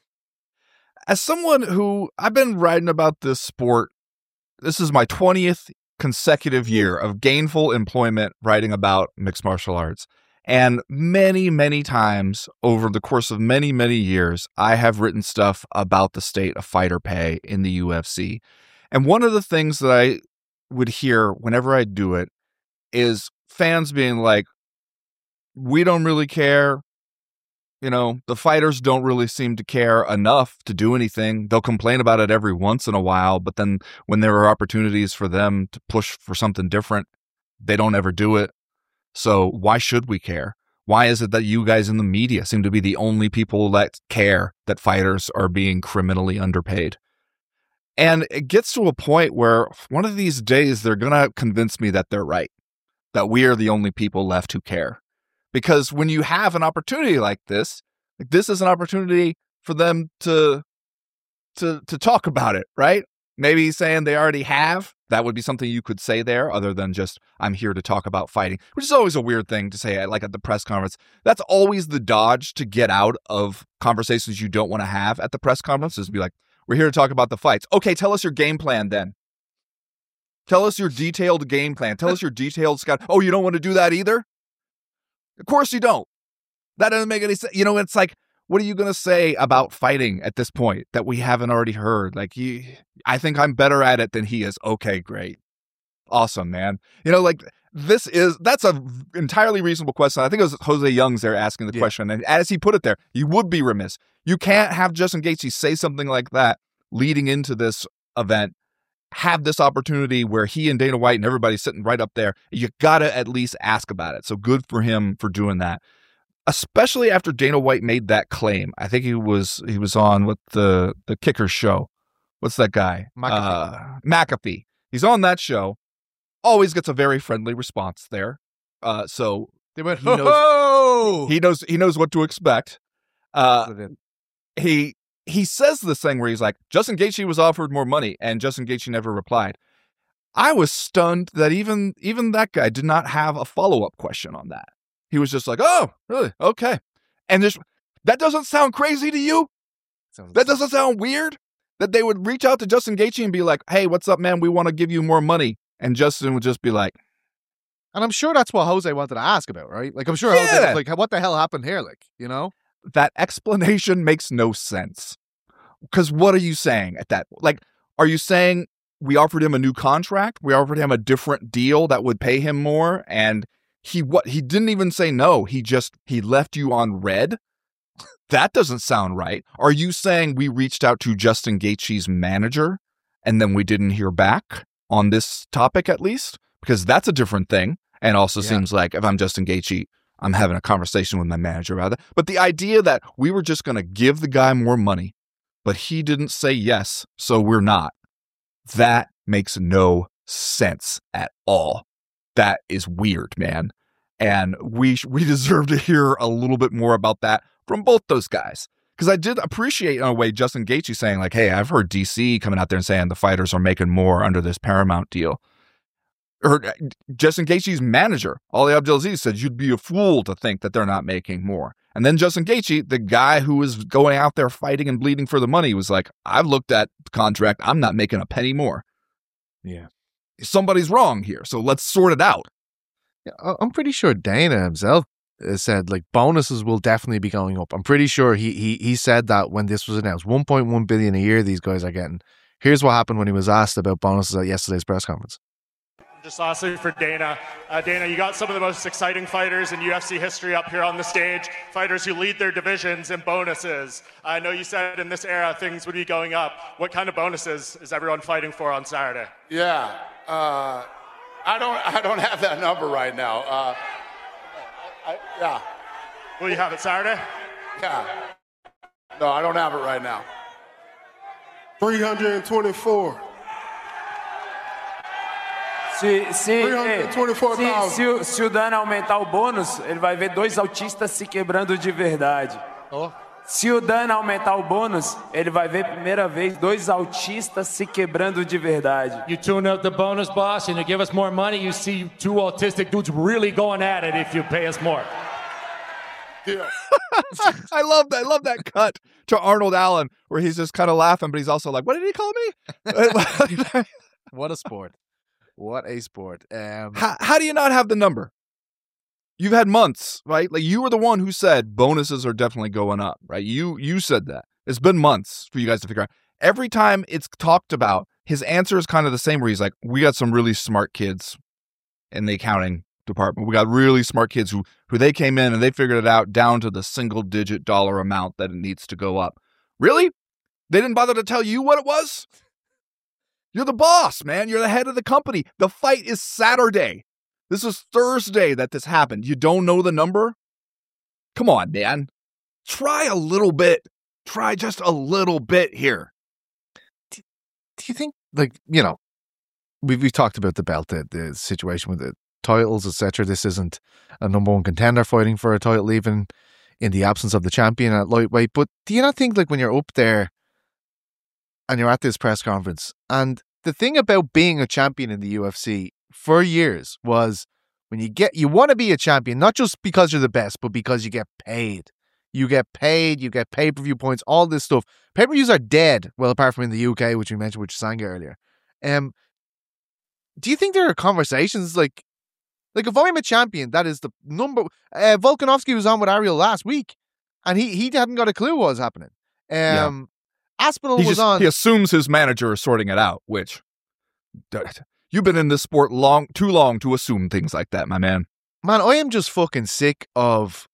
as someone who I've been writing about this sport, this is my twentieth consecutive year of gainful employment writing about mixed martial arts. And many, many times over the course of many, many years, I have written stuff about the state of fighter pay in the U F C. And one of the things that I would hear whenever I do it is fans being like, we don't really care. You know, the fighters don't really seem to care enough to do anything. They'll complain about it every once in a while, but then when there are opportunities for them to push for something different, they don't ever do it. So why should we care? Why is it that you guys in the media seem to be the only people that care that fighters are being criminally underpaid? And it gets to a point where one of these days they're going to convince me that they're right, that we are the only people left who care. Because when you have an opportunity like this, like this is an opportunity for them to, to, to talk about it, right? Maybe saying they already have. That would be something you could say there other than just, I'm here to talk about fighting, which is always a weird thing to say, like at the press conference. That's always the dodge to get out of conversations you don't want to have at the press conference, is be like, we're here to talk about the fights. Okay, tell us your game plan then. Tell us your detailed game plan. Tell us your detailed scout. Oh, you don't want to do that either? Of course you don't. That doesn't make any sense. You know, it's like, what are you going to say about fighting at this point that we haven't already heard? Like, you, I think I'm better at it than he is. Okay, great. Awesome, man. You know, like, this is, that's a entirely reasonable question. I think it was Jose Youngs there asking the Yeah. question. And as he put it there, you would be remiss. You can't have Justin Gaethje say something like that leading into this event, have this opportunity where he and Dana White and everybody's sitting right up there. You got to at least ask about it. So good for him for doing that. Especially after Dana White made that claim. I think he was he was on with the the Kicker show. What's that guy? McAfee. Uh, McAfee. He's on that show. Always gets a very friendly response there. Uh, so They went, he knows- oh! he knows he knows what to expect. Uh, he he says this thing where he's like, Justin Gaethje was offered more money, and Justin Gaethje never replied. I was stunned that even even that guy did not have a follow-up question on that. He was just like, oh, really? Okay. And just, that doesn't sound crazy to you? That doesn't sound weird? That they would reach out to Justin Gaethje and be like, hey, what's up, man? We want to give you more money. And Justin would just be like, And I'm sure that's what Jose wanted to ask about, right? Like, I'm sure Jose Yeah. was like, what the hell happened here? Like, you know? that explanation makes no sense. Because what are you saying at that? Like, are you saying we offered him a new contract? We offered him a different deal that would pay him more, and he what he didn't even say no. He just he left you on red. That doesn't sound right. Are you saying we reached out to Justin Gaethje's manager and then we didn't hear back on this topic at least? Because that's a different thing. And also yeah. seems like if I'm Justin Gaethje, I'm having a conversation with my manager about it. But the idea that we were just going to give the guy more money, but he didn't say yes, so we're not. That makes no sense at all. That is weird, man. And we we deserve to hear a little bit more about that from both those guys. Because I did appreciate, in a way, Justin Gaethje saying, like, hey, I've heard D C coming out there and saying the fighters are making more under this Paramount deal. Or Justin Gaethje's manager, Ali Abdelaziz, said you'd be a fool to think that they're not making more. And then Justin Gaethje, the guy who was going out there fighting and bleeding for the money, was like, I've looked at the contract. I'm not making a penny more. Yeah. Somebody's wrong here, so let's sort it out. Yeah, I'm pretty sure Dana himself said like bonuses will definitely be going up. I'm pretty sure he he he said that when this was announced. one point one billion a year these guys are getting. Here's what happened when he was asked about bonuses at yesterday's press conference. Just lastly for Dana. Uh, Dana, you got some of the most exciting fighters in U F C history up here on the stage, fighters who lead their divisions in bonuses. I know you said in this era things would be going up. What kind of bonuses is everyone fighting for on Saturday? Yeah, uh, I don't I don't have that number right now. Uh, I, yeah. Will you have it Saturday? Yeah. No, I don't have it right now. three hundred twenty-four. Se, se, se, se, o, se o Dana aumentar o bônus, ele vai ver dois autistas se quebrando de verdade. Oh. Se o Dana aumentar o bônus, ele vai ver primeira vez dois autistas se quebrando de verdade. You tune up the bonus, boss, and you give us more money, you see two autistic dudes really going at it if you pay us more. Yeah. I love that. I love that cut to Arnold Allen where he's just kind of laughing, but he's also like, what did he call me? What a sport. What a sport. Um, how, how do you not have the number? You've had months, right? Like you were the one who said bonuses are definitely going up, right? You you said that. It's been months for you guys to figure out. Every time it's talked about, his answer is kind of the same where he's like, we got some really smart kids in the accounting department. We got really smart kids who who they came in and they figured it out down to the single digit dollar amount that it needs to go up. Really? They didn't bother to tell you what it was? You're the boss, man. You're the head of the company. The fight is Saturday. This is Thursday that this happened. You don't know the number? Come on, man. Try a little bit. Try just a little bit here. Do, do you think, like, you know, we've, we've talked about the belt, the, the situation with the titles, et cetera. This isn't a number one contender fighting for a title, even in the absence of the champion at lightweight. But do you not think, like, when you're up there and you're at this press conference, and the thing about being a champion in the U F C for years was when you get, you want to be a champion, not just because you're the best, but because you get paid. You get paid, you get pay-per-view points, all this stuff. Pay-per-views are dead, well, apart from in the U K, which we mentioned with Sanga earlier. Um, do you think there are conversations like, like if I'm a champion, that is the number, uh, Volkanovski was on with Ariel last week, and he, he hadn't got a clue what was happening. Um, yeah. Aspinall he was just, on. He assumes his manager is sorting it out, which you've been in this sport long, too long to assume things like that, my man. Man, I am just fucking sick of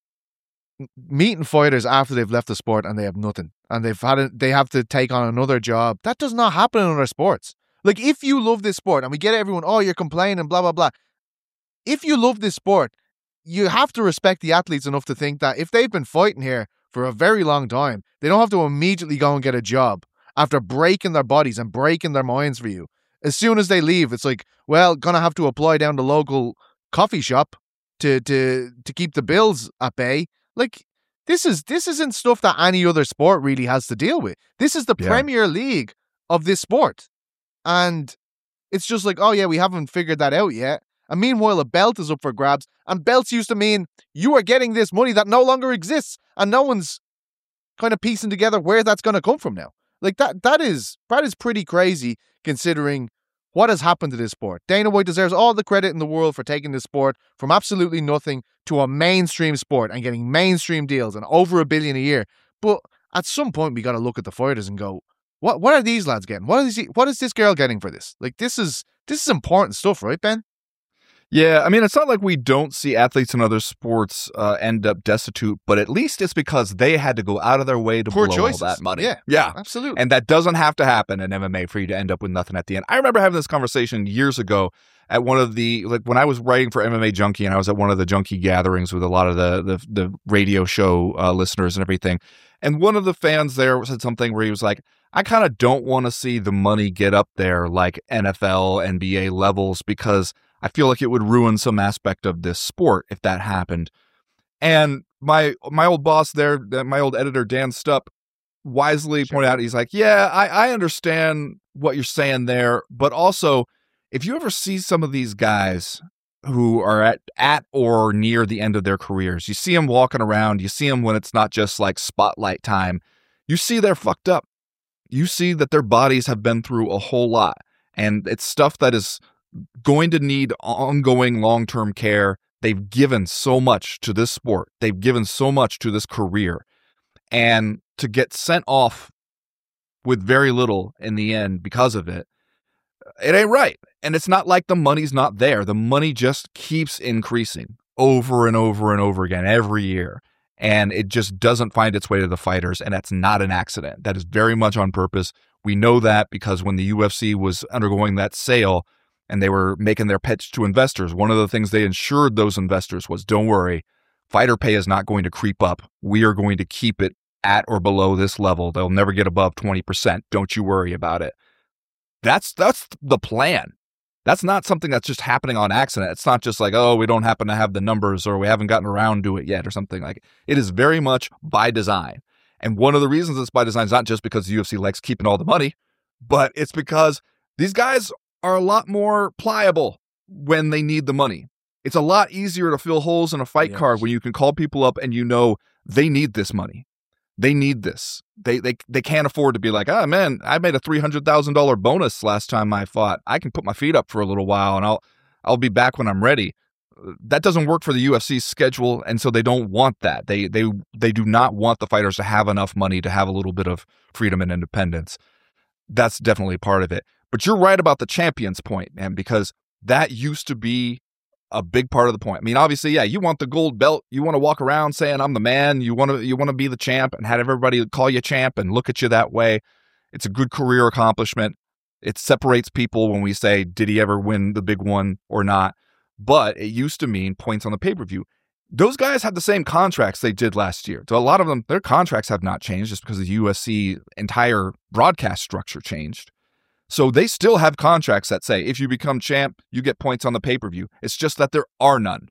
meeting fighters after they've left the sport and they have nothing, and they've had a, they have to take on another job. That does not happen in other sports. Like, if you love this sport, and we get everyone, oh, you're complaining, blah blah blah. If you love this sport, you have to respect the athletes enough to think that if they've been fighting here for a very long time, they don't have to immediately go and get a job after breaking their bodies and breaking their minds for you. As soon as they leave, it's like, well, gonna have to apply down the local coffee shop to to to keep the bills at bay. Like, this is this isn't stuff that any other sport really has to deal with. This is the yeah. Premier League of this sport. And it's just like, oh yeah, we haven't figured that out yet. And meanwhile, a belt is up for grabs. And belts used to mean you are getting this money that no longer exists. And no one's kind of piecing together where that's going to come from now. Like, that that is that is pretty crazy considering what has happened to this sport. Dana White deserves all the credit in the world for taking this sport from absolutely nothing to a mainstream sport and getting mainstream deals and over a billion a year. But at some point, we got to look at the fighters and go, what what are these lads getting? What is he, what is this girl getting for this? Like, this is this is important stuff, right, Ben? Yeah, I mean, it's not like we don't see athletes in other sports uh, end up destitute, but at least it's because they had to go out of their way to Poor blow choices. all that money. Yeah, yeah, absolutely. And that doesn't have to happen in M M A for you to end up with nothing at the end. I remember having this conversation years ago at one of the, like when I was writing for M M A Junkie and I was at one of the Junkie gatherings with a lot of the the, the radio show uh, listeners and everything. And one of the fans there said something where he was like, I kind of don't want to see the money get up there like N F L, N B A levels because I feel like it would ruin some aspect of this sport if that happened. And my my old boss there, my old editor, Dan Stupp, wisely sure. pointed out, he's like, yeah, I, I understand what you're saying there, but also if you ever see some of these guys who are at, at or near the end of their careers, you see them walking around, you see them when it's not just like spotlight time, you see they're fucked up. You see that their bodies have been through a whole lot, and it's stuff that is going to need ongoing long-term care. They've given so much to this sport. They've given so much to this career. And to get sent off with very little in the end because of it, it ain't right. And it's not like the money's not there. The money just keeps increasing over and over and over again every year. And it just doesn't find its way to the fighters. And that's not an accident. That is very much on purpose. We know that because when the U F C was undergoing that sale, and they were making their pitch to investors, one of the things they ensured those investors was, don't worry, fighter pay is not going to creep up. We are going to keep it at or below this level. They'll never get above twenty percent. Don't you worry about it. That's that's the plan. That's not something that's just happening on accident. It's not just like, oh, we don't happen to have the numbers or we haven't gotten around to it yet or something like it. It is very much by design. And one of the reasons it's by design is not just because the U F C likes keeping all the money, but it's because these guys are a lot more pliable when they need the money. It's a lot easier to fill holes in a fight yes. card when you can call people up and you know they need this money. They need this. They they they can't afford to be like, oh man, I made a three hundred thousand dollars bonus last time I fought. I can put my feet up for a little while and I'll I'll be back when I'm ready. That doesn't work for the U F C's schedule, and so they don't want that. They they they do not want the fighters to have enough money to have a little bit of freedom and independence. That's definitely part of it. But you're right about the champions point, man, because that used to be a big part of the point. I mean, obviously, yeah, you want the gold belt. You want to walk around saying, I'm the man. You want to you want to be the champ and have everybody call you champ and look at you that way. It's a good career accomplishment. It separates people when we say, did he ever win the big one or not? But it used to mean points on the pay-per-view. Those guys have the same contracts they did last year. So a lot of them, their contracts have not changed just because the U F C entire broadcast structure changed. So they still have contracts that say, if you become champ, you get points on the pay-per-view. It's just that there are none.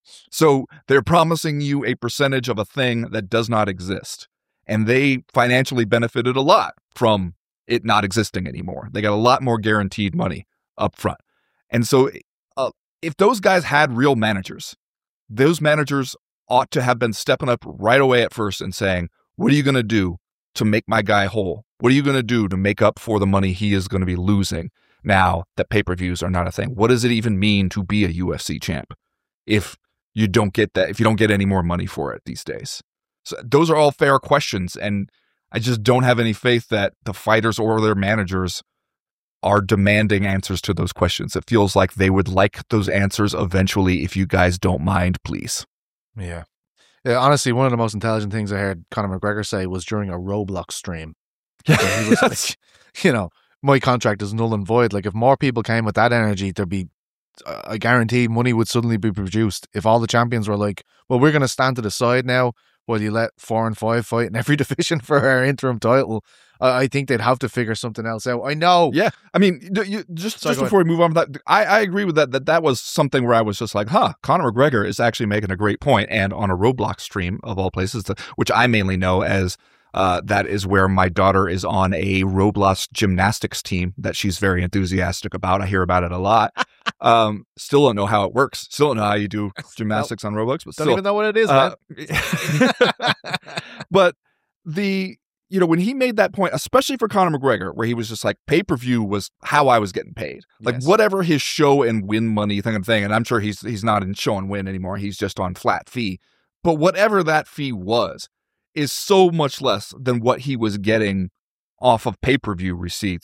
So they're promising you a percentage of a thing that does not exist. And they financially benefited a lot from it not existing anymore. They got a lot more guaranteed money up front. And so uh, if those guys had real managers, those managers ought to have been stepping up right away at first and saying, what are you going to do to make my guy whole? What are you going to do to make up for the money he is going to be losing now that pay-per-views are not a thing? What does it even mean to be a U F C champ if you don't get that, if you don't get any more money for it these days? So those are all fair questions, and I just don't have any faith that the fighters or their managers are demanding answers to those questions. It feels like they would like those answers eventually. If you guys don't mind, please. Yeah. Yeah, honestly, one of the most intelligent things I heard Conor McGregor say was during a Roblox stream. He was like, you know, my contract is null and void. Like, if more people came with that energy, there'd be, uh, I guarantee money would suddenly be produced. If all the champions were like, well, we're going to stand to the side now while you let four and five fight in every division for our interim title, uh, I think they'd have to figure something else out. I know. Yeah. I mean, you, just, Sorry, just before we move on with that, I, I agree with that, that that was something where I was just like, huh, Conor McGregor is actually making a great point. And on a Roblox stream of all places, which I mainly know as Uh, that is where my daughter is on a Roblox gymnastics team that she's very enthusiastic about. I hear about it a lot. Um, still don't know how it works. Still don't know how you do gymnastics nope. on Roblox. But don't still, even know what it is, uh, man. But the, you know, when he made that point, especially for Conor McGregor, where he was just like, pay-per-view was how I was getting paid. Like yes. whatever his show and win money thing and thing. And I'm sure he's he's not in show and win anymore. He's just on flat fee. But whatever that fee was, is so much less than what he was getting off of pay-per-view receipts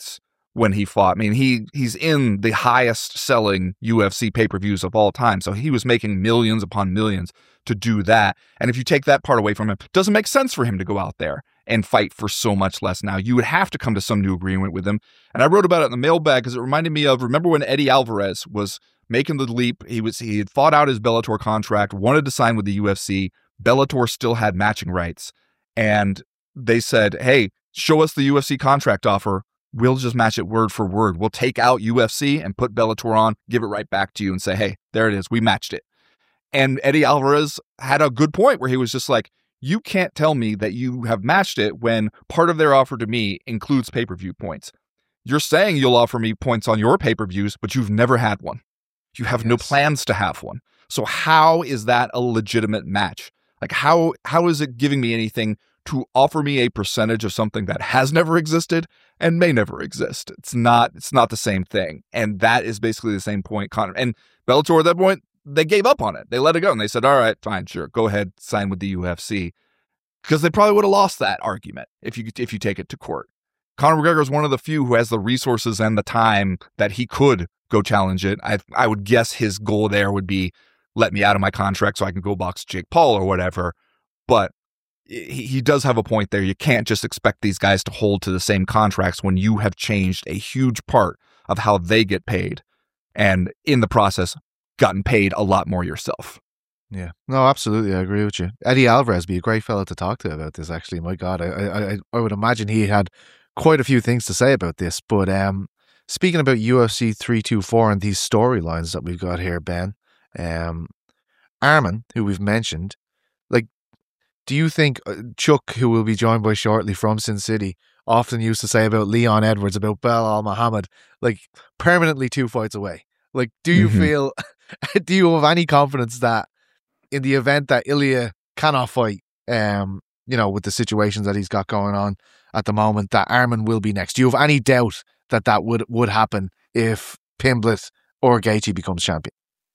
when he fought. I mean, he he's in the highest selling U F C pay-per-views of all time. So he was making millions upon millions to do that. And if you take that part away from him, it doesn't make sense for him to go out there and fight for so much less now. You would have to come to some new agreement with him. And I wrote about it in the mailbag because it reminded me of, remember when Eddie Alvarez was making the leap? He was he had fought out his Bellator contract, wanted to sign with the U F C. Bellator still had matching rights. And they said, hey, show us the U F C contract offer. We'll just match it word for word. We'll take out U F C and put Bellator on, give it right back to you and say, hey, there it is. We matched it. And Eddie Alvarez had a good point where he was just like, you can't tell me that you have matched it when part of their offer to me includes pay-per-view points. You're saying you'll offer me points on your pay-per-views, but you've never had one. You have yes. no plans to have one. So how is that a legitimate match? Like how how is it giving me anything to offer me a percentage of something that has never existed and may never exist? It's not it's not the same thing. And that is basically the same point. Conor and Bellator at that point, they gave up on it. They let it go and they said, all right, fine, sure, go ahead, sign with the U F C. Because they probably would have lost that argument if you if you take it to court. Conor McGregor is one of the few who has the resources and the time that he could go challenge it. I I would guess his goal there would be, let me out of my contract so I can go box Jake Paul or whatever. But he, he does have a point there. You can't just expect these guys to hold to the same contracts when you have changed a huge part of how they get paid. And in the process, gotten paid a lot more yourself. Yeah, no, absolutely. I agree with you. Eddie Alvarez would be a great fellow to talk to about this, actually. My God, I, I, I would imagine he had quite a few things to say about this. But um, speaking about U F C three twenty-four and these storylines that we've got here, Ben, um, Arman, who we've mentioned, like, do you think Chuck, who will be joined by shortly from Sin City, often used to say about Leon Edwards, about Belal Muhammad, like permanently two fights away? Like, do you mm-hmm. feel, do you have any confidence that in the event that Ilya cannot fight, um, you know, with the situations that he's got going on at the moment, that Arman will be next? Do you have any doubt that that would, would happen if Pimblett or Gaethje becomes champion?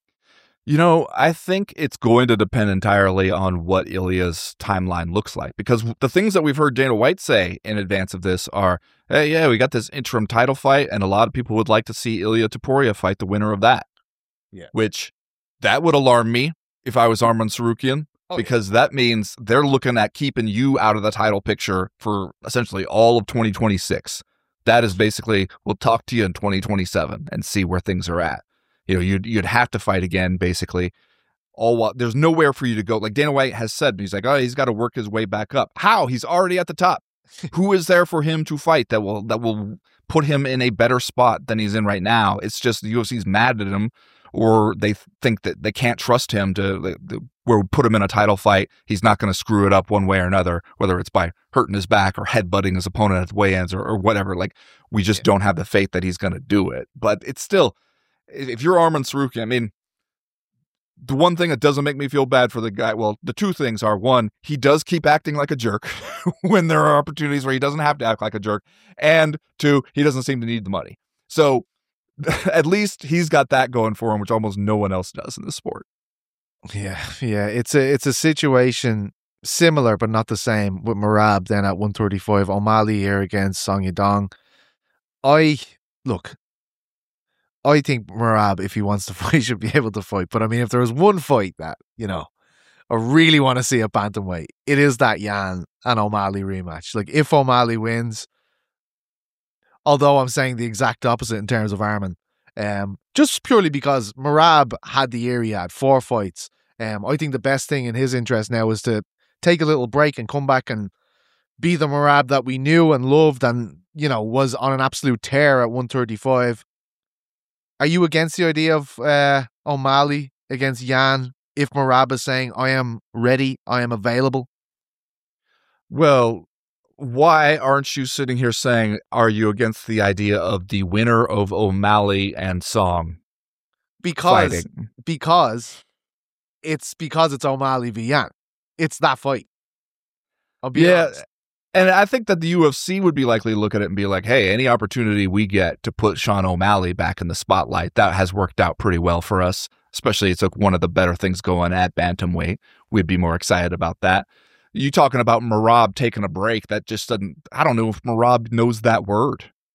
You know, I think it's going to depend entirely on what Ilya's timeline looks like, because the things that we've heard Dana White say in advance of this are, hey, yeah, we got this interim title fight, and a lot of people would like to see Ilya Topuria fight the winner of that. Yeah. Which, that would alarm me if I was Arman Tsarukyan, oh, because yeah. that means they're looking at keeping you out of the title picture for essentially all of twenty twenty-six. That is basically, we'll talk to you in twenty twenty-seven and see where things are at. You know, you'd you'd have to fight again, basically. All while there's nowhere for you to go. Like Dana White has said, he's like, oh, he's got to work his way back up. How? He's already at the top. Who is there for him to fight that will that will put him in a better spot than he's in right now? It's just the U F C's mad at him, or they think that they can't trust him to where put him in a title fight. He's not going to screw it up one way or another, whether it's by hurting his back or headbutting his opponent at the weigh-ins or, or whatever. Like, we just yeah. don't have the faith that he's going to do it. But it's still, if you're Arman Tsarukyan, I mean, the one thing that doesn't make me feel bad for the guy, well, the two things are, one, he does keep acting like a jerk when there are opportunities where he doesn't have to act like a jerk, and two, he doesn't seem to need the money. So at least he's got that going for him, which almost no one else does in the sport. Yeah, yeah, it's a it's a situation similar but not the same with Merab then at one thirty-five. O'Malley here against Song Yadong. I look. I think Merab, if he wants to fight, should be able to fight. But I mean, if there was one fight that, you know, I really want to see at bantamweight, it is that Yan and O'Malley rematch. Like, if O'Malley wins, although I'm saying the exact opposite in terms of Arman, um, just purely because Merab had the year he had, four fights. Um, I think the best thing in his interest now is to take a little break and come back and be the Merab that we knew and loved and, you know, was on an absolute tear at one thirty-five. Are you against the idea of uh, O'Malley against Yan if Merab is saying, I am ready, I am available? Well, why aren't you sitting here saying, are you against the idea of the winner of O'Malley and Song because, fighting? Because it's because it's O'Malley v. Yan. It's that fight. I'll be yeah, honest. And I think that the U F C would be likely to look at it and be like, hey, any opportunity we get to put Sean O'Malley back in the spotlight, that has worked out pretty well for us. Especially it's like one of the better things going at bantamweight. We'd be more excited about that. You talking about Merab taking a break, that just doesn't, I don't know if Merab knows that word.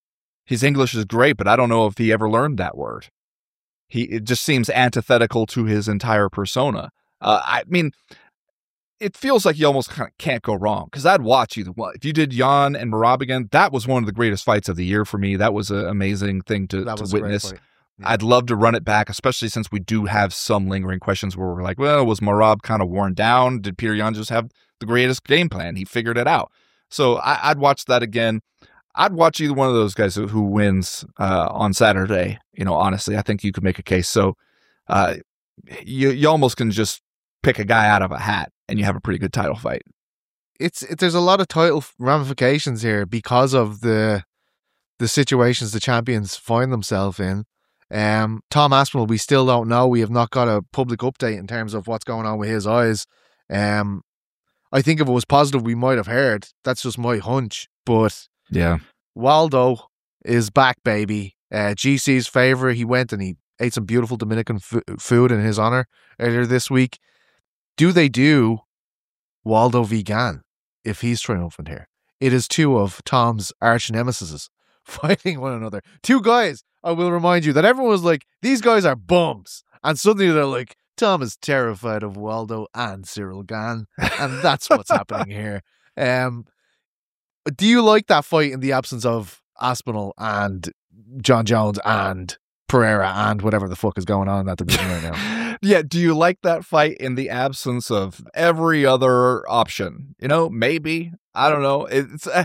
his English is great, but I don't know if he ever learned that word. He it just seems antithetical to his entire persona. Uh, I mean, it feels like you almost kind of can't go wrong, because I'd watch either one. If you did Jan and Merab again, that was one of the greatest fights of the year for me. That was an amazing thing to, That to was a great witness. fight. Yeah. I'd love to run it back, especially since we do have some lingering questions where we're like, well, was Merab kind of worn down? Did Peter Yan just have the greatest game plan? He figured it out. So I, I'd watch that again. I'd watch either one of those guys who, who wins uh, on Saturday. You know, honestly, I think you could make a case. So uh, you you almost can just pick a guy out of a hat and you have a pretty good title fight. It's it, there's a lot of title ramifications here because of the the situations the champions find themselves in. Um, Tom Aspinall, we still don't know. We have not got a public update in terms of what's going on with his eyes. Um, I think if it was positive, we might have heard. That's just my hunch. But yeah, Waldo is back, baby. Uh, G C's favorite. He went and he ate some beautiful Dominican f- food in his honor earlier this week. Do they do Waldo v. Gane if he's triumphant here? It is two of Tom's arch nemesis fighting one another. Two guys, I will remind you, that everyone was like, these guys are bums. And suddenly they're like, Tom is terrified of Waldo and Cyril Gane. And that's what's happening here. Um, do you like that fight in the absence of Aspinall and John Jones and Pereira and whatever the fuck is going on in that division right now? Yeah, do you like that fight in the absence of every other option? You know, maybe. I don't know. It's uh,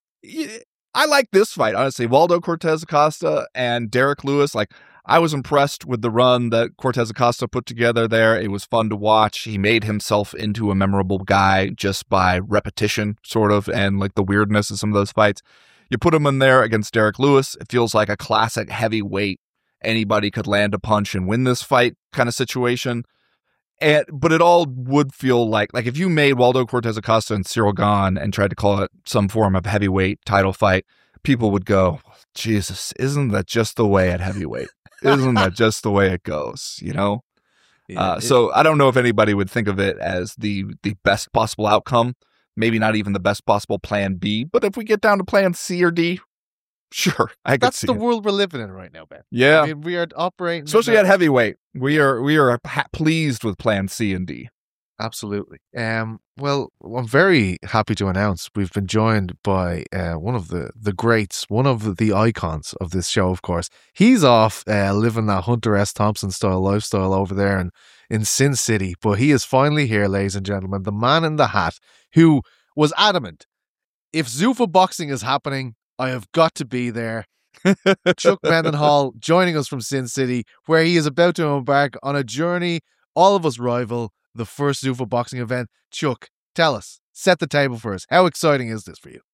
I like this fight, honestly. Waldo Cortez Acosta and Derek Lewis. Like, I was impressed with the run that Cortez Acosta put together there. It was fun to watch. He made himself into a memorable guy just by repetition, sort of, and like the weirdness of some of those fights. You put him in there against Derek Lewis, it feels like a classic heavyweight. Anybody could land a punch and win this fight kind of situation. And but it all would feel like, like if you made Waldo Cortez Acosta and Cyril Gane and tried to call it some form of heavyweight title fight, people would go, Jesus, isn't that just the way at heavyweight? Isn't that just the way it goes? You know? Yeah, uh, it, so I don't know if anybody would think of it as the the best possible outcome. Maybe not even the best possible plan B. But if we get down to plan C or D, sure, I could That's see the it. world we're living in right now, Ben. Yeah. I mean, we are operating. Especially at heavyweight. We are we are ha- pleased with plan C and D. Absolutely. Um, well, I'm very happy to announce we've been joined by uh, one of the, the greats, one of the icons of this show, of course. He's off uh, living that Hunter S. Thompson style lifestyle over there in, in Sin City, but he is finally here, ladies and gentlemen, the man in the hat who was adamant. If Zuffa boxing is happening, I have got to be there. Chuck Mendenhall joining us from Sin City, where he is about to embark on a journey all of us rival the first Zuffa boxing event. Chuck, tell us, set the table for us. How exciting is this for you?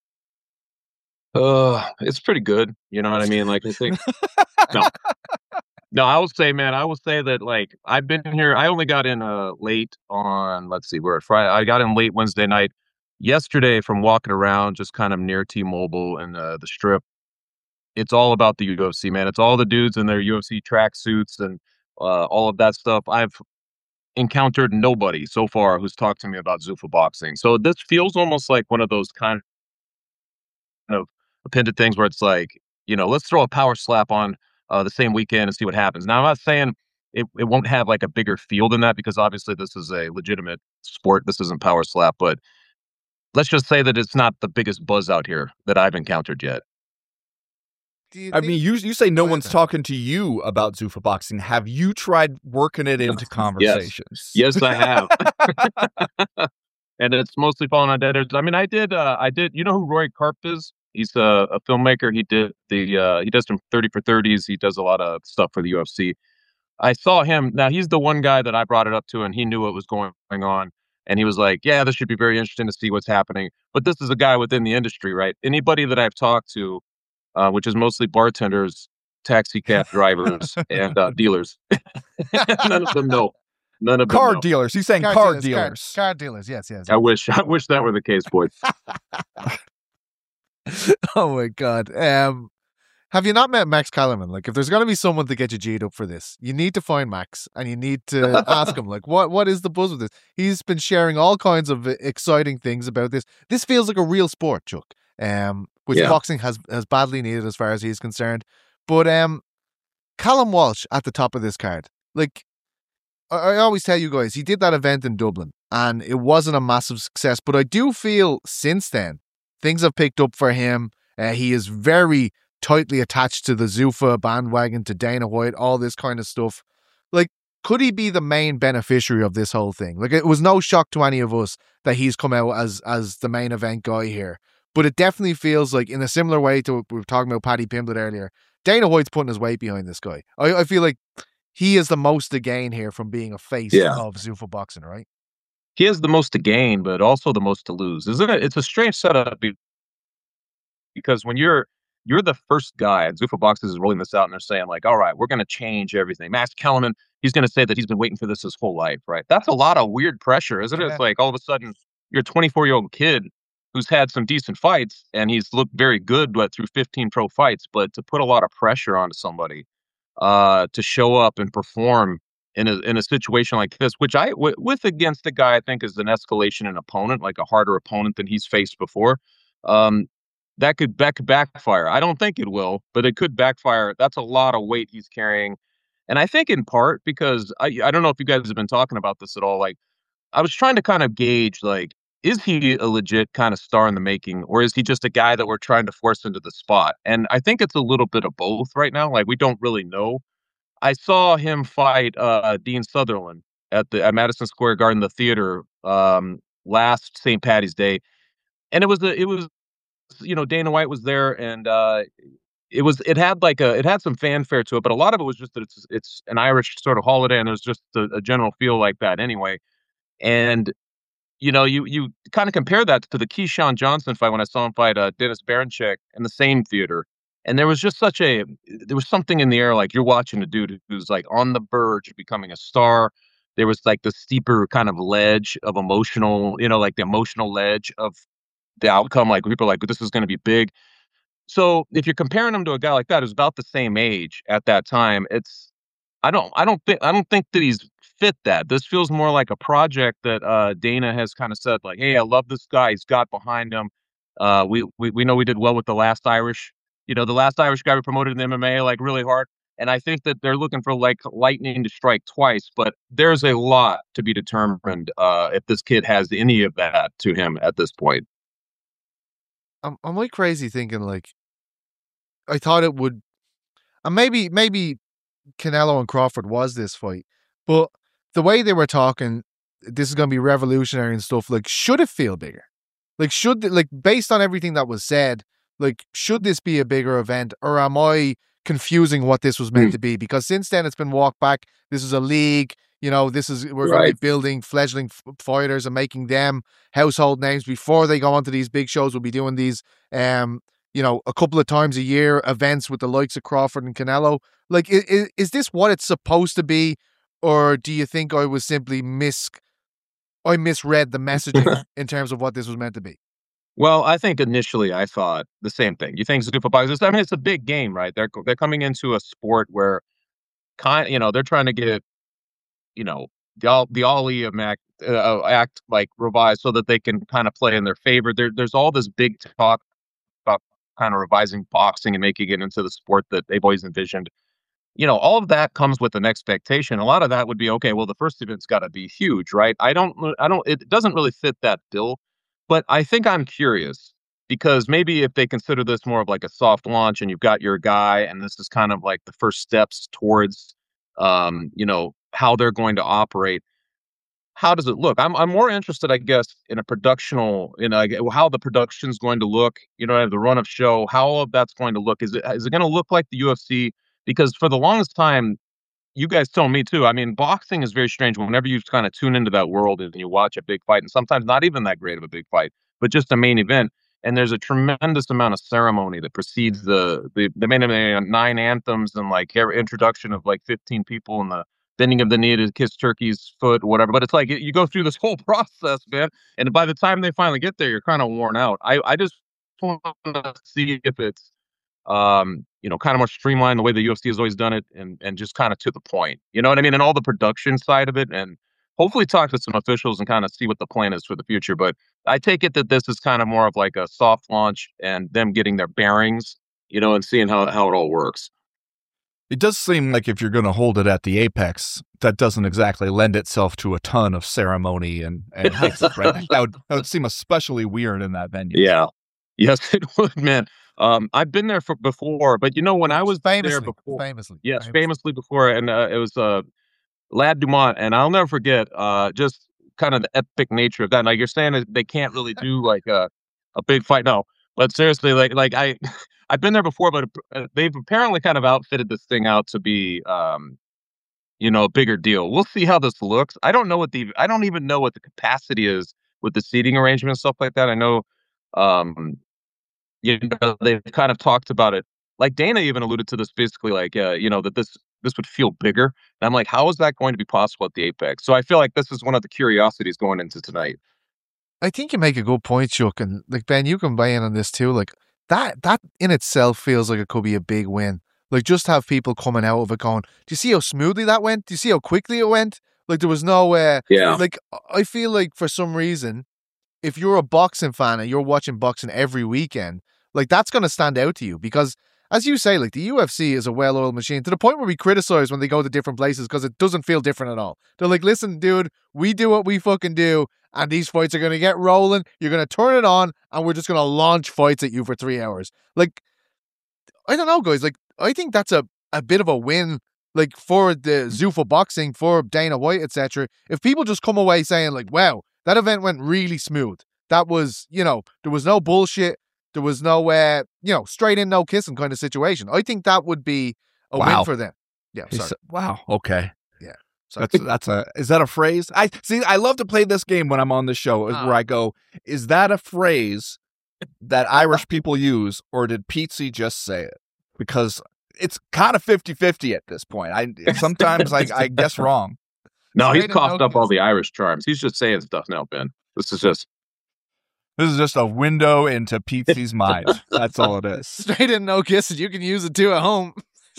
Uh, it's pretty good. You know what I mean? Like, I think, no, no, I would say, man, I would say that, like, I've been here. I only got in uh late on, let's see, we're at Friday. I got in late Wednesday night. Yesterday, from walking around just kind of near T-Mobile and uh, the Strip, it's all about the U F C, man. It's all the dudes in their U F C tracksuits and uh, all of that stuff. I've encountered nobody so far who's talked to me about Zuffa boxing. So this feels almost like one of those kind of appended things where it's like, you know, let's throw a power slap on uh, the same weekend and see what happens. Now, I'm not saying it, it won't have like a bigger feel than that, because obviously this is a legitimate sport. This isn't power slap, but let's just say that it's not the biggest buzz out here that I've encountered yet. I mean, you you say no one's talking to you about Zuffa boxing. Have you tried working it into conversations? Yes, yes I have. And it's mostly falling on dead ears. I mean, I did, uh, I did, you know who Roy Karp is? He's a, a filmmaker. He did the, uh, he does some thirty for thirties. He does a lot of stuff for the U F C. I saw him. Now, he's the one guy that I brought it up to, and he knew what was going on. And he was like, yeah, this should be very interesting to see what's happening. But this is a guy within the industry, right? Anybody that I've talked to, Uh, which is mostly bartenders, taxi cab drivers, and uh, dealers. None of them know. None of them car know. dealers. He's saying Car, car dealers. dealers. Car, car dealers, yes, yes. I wish. I wish that were the case, boys. Oh, my God. Um, have you not met Max Kellerman? Like, if there's going to be someone to get you G'd up for this, you need to find Max and you need to ask him, like, what what is the buzz with this? He's been sharing all kinds of exciting things about this. This feels like a real sport, Chuck. Um, which Yeah. boxing has, has badly needed as far as he's concerned. But um, Callum Walsh at the top of this card. Like, I, I always tell you guys, he did that event in Dublin and it wasn't a massive success. But I do feel since then, things have picked up for him. Uh, he is very tightly attached to the Zuffa bandwagon, to Dana White, all this kind of stuff. Like, could he be the main beneficiary of this whole thing? Like, it was no shock to any of us that he's come out as as the main event guy here. But it definitely feels like, in a similar way to what we were talking about Paddy Pimblett earlier, Dana White's putting his weight behind this guy. I, I feel like he is the most to gain here from being a face Yeah. of Zuffa boxing, right? He has the most to gain, but also the most to lose, isn't it? It's a strange setup be- because when you're you're the first guy, and Zuffa Boxes is rolling this out, and they're saying like, "All right, we're going to change everything." Max Kellerman, he's going to say that he's been waiting for this his whole life, right? That's a lot of weird pressure, isn't it? Yeah. It's like all of a sudden you're a twenty-four year old kid who's had some decent fights, and he's looked very good, but through fifteen pro fights, but to put a lot of pressure onto somebody uh, to show up and perform in a in a situation like this, which I w- with against the guy I think is an escalation in opponent, like a harder opponent than he's faced before. Um, that could that could backfire. I don't think it will, but it could backfire. That's a lot of weight he's carrying, and I think in part because I I don't know if you guys have been talking about this at all. Like, I was trying to kind of gauge, like, is he a legit kind of star in the making, or is he just a guy that we're trying to force into the spot? And I think it's a little bit of both right now. Like, we don't really know. I saw him fight uh, Dean Sutherland at the at Madison Square Garden, the theater, um, last Saint Patty's Day, and it was a, it was you know Dana White was there, and uh, it was it had like a it had some fanfare to it, but a lot of it was just that it's it's an Irish sort of holiday, and there's just a, a general feel like that anyway. And you know, you you kind of compare that to the Keyshawn Johnson fight when I saw him fight uh, Dennis Baranchek in the same theater. And there was just such a there was something in the air, like you're watching a dude who's like on the verge of becoming a star. There was like the steeper kind of ledge of emotional, you know, like the emotional ledge of the outcome. Like people are like, this is going to be big. So if you're comparing him to a guy like that who's about the same age at that time, it's I don't I don't think I don't think that he's fit that. This feels more like a project that uh, Dana has kind of said like, "Hey, I love this guy. He's got behind him. Uh, we, we we know we did well with the last Irish. You know, the last Irish guy we promoted in the M M A like really hard. And I think that they're looking for like lightning to strike twice. But there's a lot to be determined uh, if this kid has any of that to him at this point. I'm I'm like crazy thinking like I thought it would, and maybe maybe Canelo and Crawford was this fight, but the way they were talking, this is going to be revolutionary and stuff. Like, should it feel bigger? Like, should like based on everything that was said, like, should this be a bigger event, or am I confusing what this was meant Mm. to be? Because since then, it's been walked back. This is a league. You know, this is we're going to Right. be building fledgling f- fighters and making them household names before they go onto these big shows. We'll be doing these, um, you know, a couple of times a year events with the likes of Crawford and Canelo. Like, is, is this what it's supposed to be, or do you think I was simply mis, I misread the messaging in terms of what this was meant to be? Well, I think initially I thought the same thing. You think Zuffa Boxers? I mean, it's a big game, right? They're they're coming into a sport where kind, you know, they're trying to get, you know, the all the Ali of Mac, uh, act like revised so that they can kind of play in their favor. There, there's all this big talk about kind of revising boxing and making it into the sport that they've always envisioned. You know, all of that comes with an expectation. A lot of that would be, okay, well, the first event's got to be huge, right? I don't, I don't, it doesn't really fit that bill, but I think I'm curious because maybe if they consider this more of like a soft launch and you've got your guy and this is kind of like the first steps towards, um, you know, how they're going to operate. How does it look? I'm I'm more interested, I guess, in a productional, in a, how the production's going to look. You know, the run of show, how all of that's going to look. Is it is it going to look like the U F C? Because for the longest time, you guys told me too. I mean, boxing is very strange. Whenever you kind of tune into that world and you watch a big fight, and sometimes not even that great of a big fight, but just a main event, and there's a tremendous amount of ceremony that precedes the the, the main event, nine anthems and like introduction of like fifteen people and the bending of the knee to kiss Turkey's foot, whatever. But it's like you go through this whole process, man, and by the time they finally get there, you're kind of worn out. I I just want to see if it's um, you know, kind of more streamlined the way the U F C has always done it, and and just kind of to the point. You know what I mean? And all the production side of it, and hopefully talk to some officials and kind of see what the plan is for the future. But I take it that this is kind of more of like a soft launch and them getting their bearings, you know, and seeing how, how it all works. It does seem like if you're going to hold it at the Apex, that doesn't exactly lend itself to a ton of ceremony and, and hype, right? That would, that would seem especially weird in that venue. Yeah. Yes, it would, man. Um, I've been there for before, but you know, when I was famously, there before, famously, yes, famously, famously before, and uh, it was uh, Lad Dumont, and I'll never forget uh, just kind of the epic nature of that. Like you're saying, that they can't really do like a a big fight, no, but seriously, like like I I've been there before, but uh, they've apparently kind of outfitted this thing out to be, um, you know, a bigger deal. We'll see how this looks. I don't know what the I don't even know what the capacity is with the seating arrangement and stuff like that. I know. Um, You know, they've kind of talked about it. Like Dana even alluded to this basically like, uh, you know, that this this would feel bigger. And I'm like, how is that going to be possible at the Apex? So I feel like this is one of the curiosities going into tonight. I think you make a good point, Chuck, and like Ben, you can buy in on this too. Like that, that in itself feels like it could be a big win. Like just have people coming out of it going, do you see how smoothly that went? Do you see how quickly it went? Like there was no, uh, yeah. Like I feel like for some reason, if you're a boxing fan and you're watching boxing every weekend, like that's going to stand out to you because, as you say, like the U F C is a well-oiled machine to the point where we criticize when they go to different places because it doesn't feel different at all. They're like, listen, dude, we do what we fucking do and these fights are going to get rolling. You're going to turn it on and we're just going to launch fights at you for three hours. Like, I don't know, guys. Like, I think that's a, a bit of a win, like for the Zuffa boxing, for Dana White, et cetera. If people just come away saying like, wow, that event went really smooth. That was, you know, there was no bullshit. There was no, uh, you know, straight in, no kissing kind of situation. I think that would be a Wow. win for them. Yeah, He sorry. said- wow. Okay. Yeah. Sorry. That's that's a is that a phrase? I see. I love to play this game when I'm on the show, is where I go, is that a phrase that Irish people use, or did Pizzi just say it? Because it's kind of fifty-fifty at this point. I sometimes I, I guess wrong. No, he's Straight in, coughed no up all the Irish charms. He's just saying stuff now, Ben. This is just This is just a window into Pizzi's mind. That's all it is. Straight in, no kissing. You can use it too at home.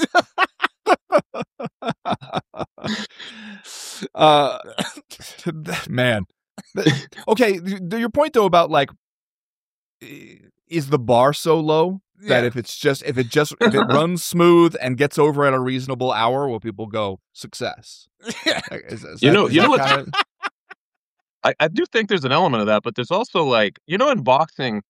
uh, man. Okay, th- your point though about like, is the bar so low that Yeah. if it's just if it just if it runs smooth and gets over at a reasonable hour, will people go success? Like, is- is You that- know- is you that know what- kinda- I, I do think there's an element of that, but there's also like, you know, in boxing,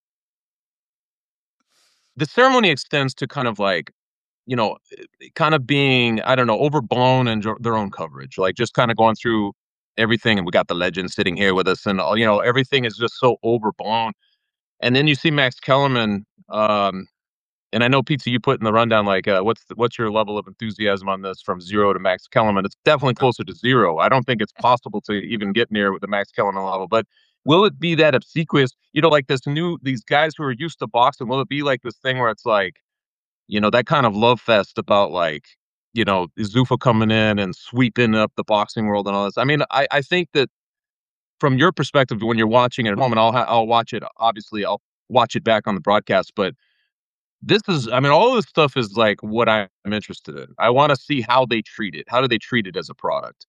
the ceremony extends to kind of like, you know, kind of being, I don't know, overblown in jo- their own coverage, like just kind of going through everything. And we got the legend sitting here with us and, all, you know, everything is just so overblown. And then you see Max Kellerman, um, and I know, Pizza, you put in the rundown, like, uh, what's the, what's your level of enthusiasm on this from zero to Max Kellerman? It's definitely closer to zero. I don't think it's possible to even get near with the Max Kellerman level. But will it be that obsequious, you know, like this new, these guys who are used to boxing, will it be like this thing where it's like, you know, that kind of love fest about like, you know, Zuffa coming in and sweeping up the boxing world and all this? I mean, I, I think that from your perspective, when you're watching it at home, and I'll, ha- I'll watch it, obviously, I'll watch it back on the broadcast, but this is, I mean, all this stuff is like what I'm interested in. I want to see how they treat it. How do they treat it as a product?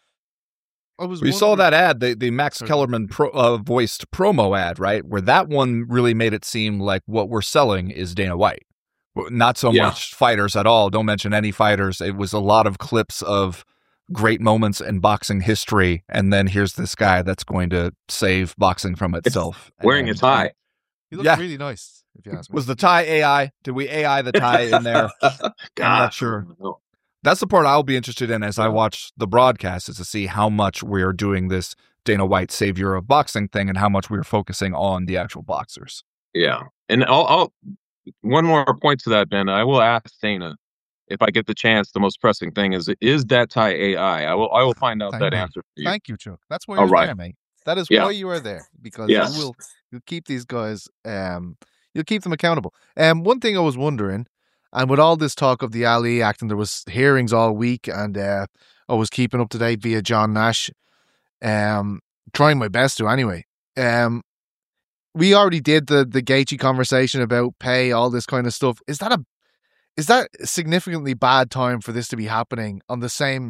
I was We saw wondering- that ad, the, the Max Sorry. Kellerman pro, uh, voiced promo ad, right? Where that one really made it seem like what we're selling is Dana White. Not so Yeah. much fighters at all. Don't mention any fighters. It was a lot of clips of great moments in boxing history. And then here's this guy that's going to save boxing from itself. Wearing a And- tie. He looks Yeah. really nice, if you ask me. Was the tie A I? Did we A I the tie in there? I'm not sure. That's the part I'll be interested in as I watch the broadcast, is to see how much we're doing this Dana White savior of boxing thing and how much we're focusing on the actual boxers. Yeah. And I'll, I'll one more point to that, Ben. I will ask Dana if I get the chance. The most pressing thing is, is that tie A I? I will, I will find out Thank that you. answer for you. Thank you, Chuck. That's why All you're right. there, mate. That is Yeah. why you are there, because Yes. you will you'll keep these guys, um, you'll keep them accountable. Um, one thing I was wondering, and with all this talk of the Ali Act, and there was hearings all week, and uh, I was keeping up to date via John Nash, um, trying my best to anyway. Um, we already did the the Gaethje conversation about pay, all this kind of stuff. Is that a is that a significantly bad time for this to be happening on the same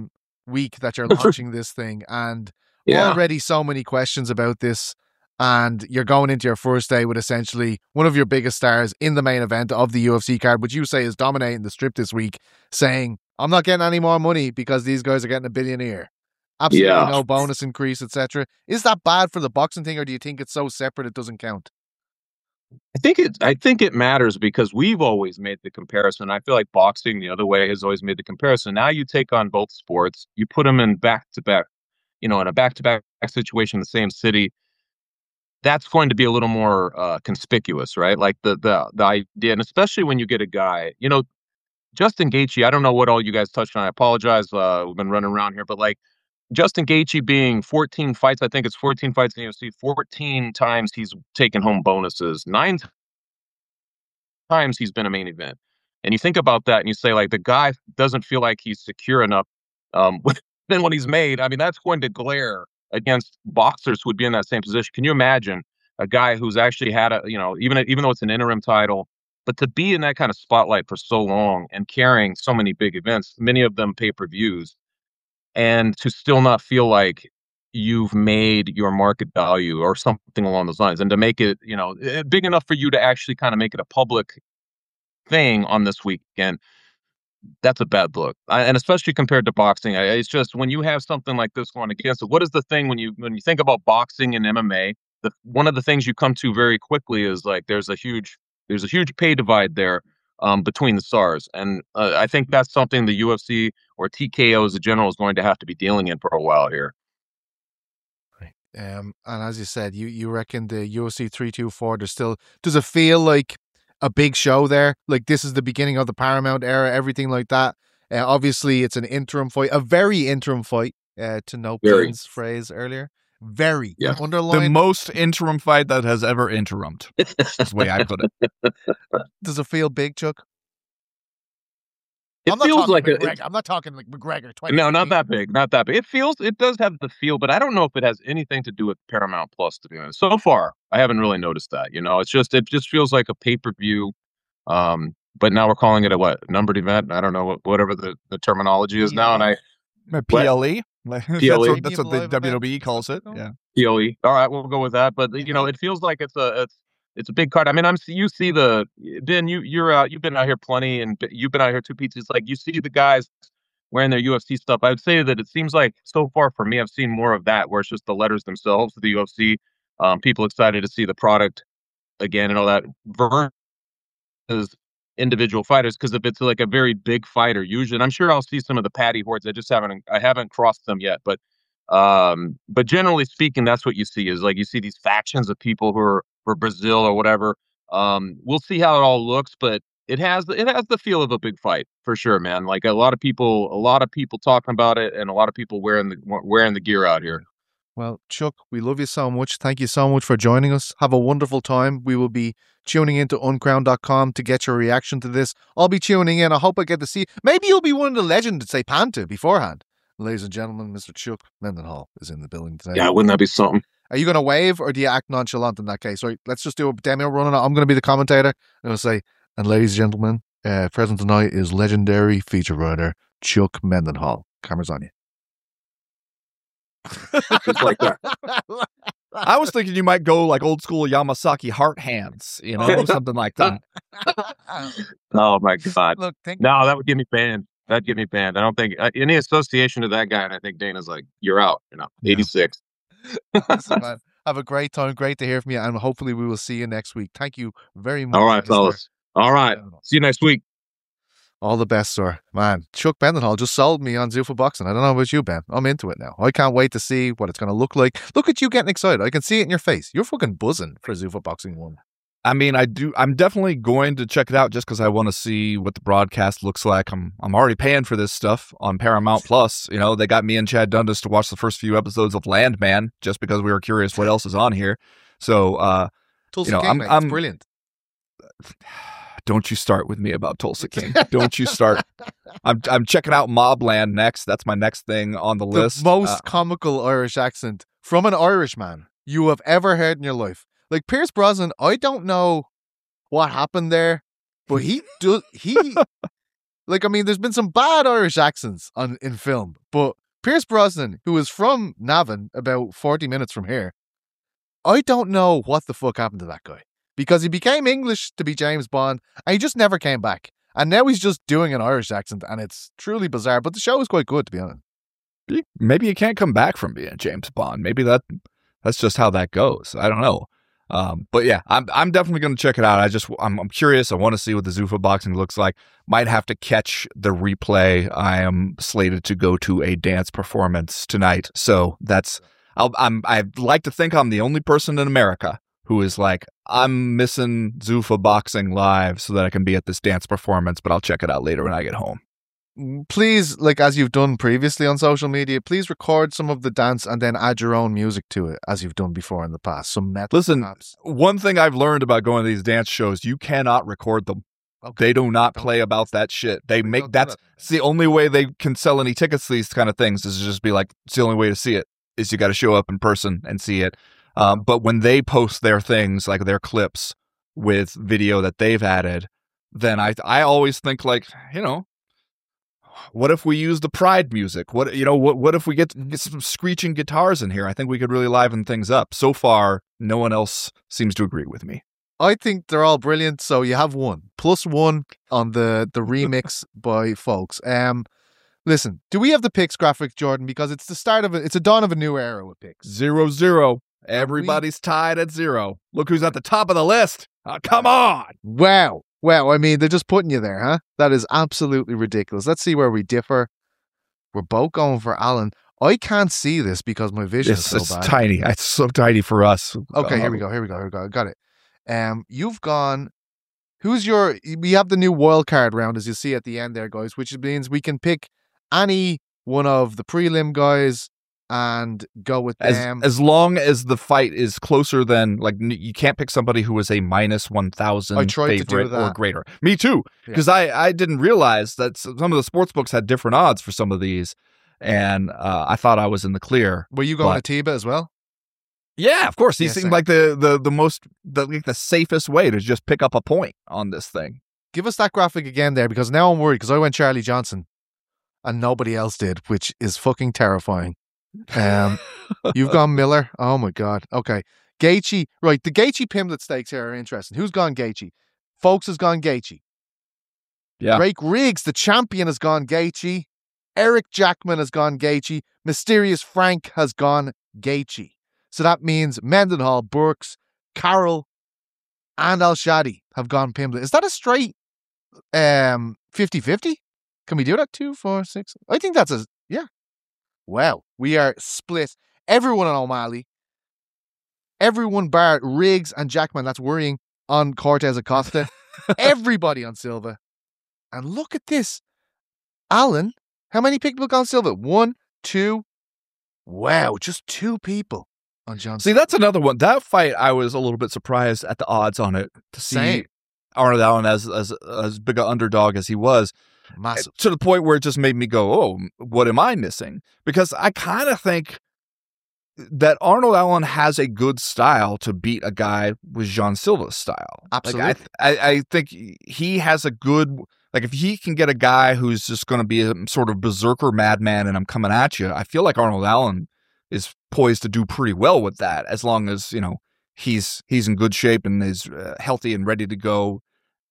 week that you're launching this thing, and Yeah. already so many questions about this. And you're going into your first day with essentially one of your biggest stars in the main event of the U F C card, which you say is dominating the strip this week, saying, I'm not getting any more money because these guys are getting a billion a year. Absolutely Yeah. no bonus increase, et cetera. Is that bad for the boxing thing, or do you think it's so separate it doesn't count? I think it. I think it matters because we've always made the comparison. I feel like boxing the other way has always made the comparison. Now you take on both sports, you put them in back to back, you know, in a back to back situation in the same city. That's going to be a little more uh, conspicuous, right? Like the the the idea, and especially when you get a guy, you know, Justin Gaethje. I don't know what all you guys touched on. I apologize. Uh, we've been running around here, but like Justin Gaethje being fourteen fights, I think it's fourteen fights in the U F C. fourteen times he's taken home bonuses. Nine times he's been a main event. And you think about that, and you say like the guy doesn't feel like he's secure enough. Um, then when he's made, I mean, that's going to glare against boxers who would be in that same position. Can you imagine a guy who's actually had a, you know, even even though it's an interim title, but to be in that kind of spotlight for so long and carrying so many big events, many of them pay-per-views, and to still not feel like you've made your market value or something along those lines, and to make it, you know, big enough for you to actually kind of make it a public thing on this weekend, that's a bad look. I, and especially compared to boxing, I, it's just when you have something like this going against it, what is the thing when you when you think about boxing and M M A, the one of the things you come to very quickly is like there's a huge there's a huge pay divide there um, between the stars, and uh, I think that's something the U F C or T K O as a general is going to have to be dealing in for a while here. Um, and as you said, you you reckon the U F C three twenty-four, there's still, does it feel like a big show there? Like this is the beginning of the Paramount era, everything like that. Uh, obviously, it's an interim fight, a very interim fight, uh, to note Very. Payne's phrase earlier. Very. Yeah. Underline. The most interim fight that has ever interimed. That's the way I put it. Does it feel big, Chuck? It I'm not feels talking like a, McGregor. I'm not talking like McGregor. twenty no, not that big, not that big. It feels, it does have the feel, but I don't know if it has anything to do with Paramount Plus. To be honest, so far I haven't really noticed that. You know, it's just it just feels like a pay per view. Um, but now we're calling it a what numbered event. I don't know what, whatever the, the terminology is now, and I P L E. What? That's P L E. what, that's what the W W E calls it. Yeah. P L E. All right, we'll go with that. But you know, it feels like it's a it's it's a big card. I mean, I'm you see the Ben. You you're out. You've been out here plenty, and you've been out here two pizzas. Like you see the guys wearing their U F C stuff. I would say that it seems like so far for me, I've seen more of that, where it's just the letters themselves, the U F C. Um, people excited to see the product again and all that. Versus individual fighters, because if it's like a very big fighter, usually, and I'm sure I'll see some of the Patty hordes. I just haven't I haven't crossed them yet, but um, but generally speaking, that's what you see is like you see these factions of people who are for Brazil or whatever. Um, we'll see how it all looks, but it has it has the feel of a big fight for sure, man. Like a lot of people, a lot of people talking about it, and a lot of people wearing the wearing the gear out here. Well, Chuck, we love you so much. Thank you so much for joining us. Have a wonderful time. We will be tuning into uncrown dot com to get your reaction to this. I'll be tuning in. I hope I get to see. Maybe you'll be one of the legends to say Panta beforehand. Ladies and gentlemen, Mister Chuck Mendenhall is in the building today. Yeah, wouldn't that be something? Are you going to wave or do you act nonchalant in that case? Right, let's just do a demo run. I'm going to be the commentator. I'm going to say, and ladies and gentlemen, uh, present tonight is legendary feature writer Chuck Mendenhall. Camera's on you. Just like that. I was thinking you might go like old school Yamasaki heart hands, you know, something like that. Oh my God! Look, think- no, that would get me banned. That'd get me banned. I don't think uh, any association to that guy. And I think Dana's like, you're out. You know, eighty-six. Listen, man, have a great time. Great to hear from you, and hopefully we will see you next week. Thank you very much. All right, Mister fellas. All right. See you next week. All the best, sir. Man, Chuck Mendenhall just sold me on Zuffa Boxing. I don't know about you, Ben. I'm into it now. I can't wait to see what it's going to look like. Look at you getting excited. I can see it in your face. You're fucking buzzing for Zuffa Boxing one. I mean, I do. I'm definitely going to check it out just because I want to see what the broadcast looks like. I'm I'm already paying for this stuff on Paramount Plus. You know, they got me and Chad Dundas to watch the first few episodes of Landman just because we were curious what else is on here. So, uh, Tulsa you know, King, I'm, mate. I'm It's brilliant. Don't you start with me about Tulsa King. Don't you start. I'm I'm checking out Mobland next. That's my next thing on the, The list. most Uh, comical Irish accent from an Irishman you have ever heard in your life. Like Pierce Brosnan, I don't know what happened there, but he does he like I mean, there's been some bad Irish accents on in film, but Pierce Brosnan, who is from Navan, about forty minutes from here, I don't know what the fuck happened to that guy. Because he became English to be James Bond, and he just never came back. And now he's just doing an Irish accent, and it's truly bizarre. But the show is quite good, to be honest. Maybe you can't come back from being James Bond. Maybe that that's just how that goes. I don't know. Um, but yeah, I'm I'm definitely going to check it out. I just I'm, I'm curious. I want to see what the Zuffa boxing looks like. Might have to catch the replay. I am slated to go to a dance performance tonight, so that's I'll, I'm I like to think I'm the only person in America who is like, I'm missing Zuffa boxing live so that I can be at this dance performance, but I'll check it out later when I get home. Please, like as you've done previously on social media, please record some of the dance and then add your own music to it, as you've done before in the past. Some metal. Listen, perhaps. One thing I've learned about going to these dance shows, you cannot record them. Okay. They do not play about that shit. They make that's that. It's the only way they can sell any tickets to these kind of things is to just be like, it's the only way to see it is you got to show up in person and see it. Um, but when they post their things, like their clips with video that they've added, then I I always think like, you know, what if we use the Pride music? What you know, what what if we get, get some screeching guitars in here? I think we could really liven things up. So far, no one else seems to agree with me. I think they're all brilliant. So you have one plus one on the the remix by folks. Um, listen, do we have the picks graphic, Jordan? Because it's the start of it. It's a dawn of a new era with picks. Zero zero. Everybody's tied at zero. Look who's at the top of the list. Oh, come on. Wow. Wow. I mean, they're just putting you there, huh? That is absolutely ridiculous. Let's see where we differ. We're both going for Alan. I can't see this because my vision it's, is so it's bad. tiny. It's so tiny for us. Okay, uh, here we go. Here we go. Here we go. Got it. Um, you've gone. Who's your? We have the new wild card round, as you see at the end there, guys, which means we can pick any one of the prelim guys and go with as, them. As long as the fight is closer than, like, you can't pick somebody who is a minus one thousand favorite or greater. Me too, because yeah. I, I didn't realize that some of the sports books had different odds for some of these, and uh, I thought I was in the clear. Were you going but, to Tiba as well? Yeah, of course. He yes, seemed sir. like the, the, the most, the, like the safest way to just pick up a point on this thing. Give us that graphic again there, because now I'm worried, because I went Charlie Johnson and nobody else did, which is fucking terrifying. Um, you've gone Miller. Oh my god. Okay, Gaethje. Right, the Gaethje Pimblett stakes here are interesting. Who's gone Gaethje? Folks has gone Gaethje. Yeah. Drake Riggs, the champion, has gone Gaethje. Eric Jackman has gone Gaethje. Mysterious Frank has gone Gaethje. So that means Mendenhall, Burks, Carroll, and Al Shadi have gone Pimblett. Is that a straight um fifty-fifty? Can we do that? Two, four, six. I think that's a yeah. Wow, we are split. Everyone on O'Malley, everyone bar Riggs and Jackman, that's worrying, on Cortez Acosta. Everybody on Silva. And look at this. Alan, how many people on Silva? One, two. Wow, just two people on John. See, that's another one. That fight, I was a little bit surprised at the odds on it. To see Same. Arnold Allen as, as, as big an underdog as he was. Massive. To the point where it just made me go, oh, what am I missing? Because I kind of think that Arnold Allen has a good style to beat a guy with Jean Silva's style. Absolutely. Like I, I, I think he has a good, like if he can get a guy who's just going to be a sort of berserker madman and I'm coming at you, I feel like Arnold Allen is poised to do pretty well with that as long as, you know, he's, he's in good shape and is uh, healthy and ready to go.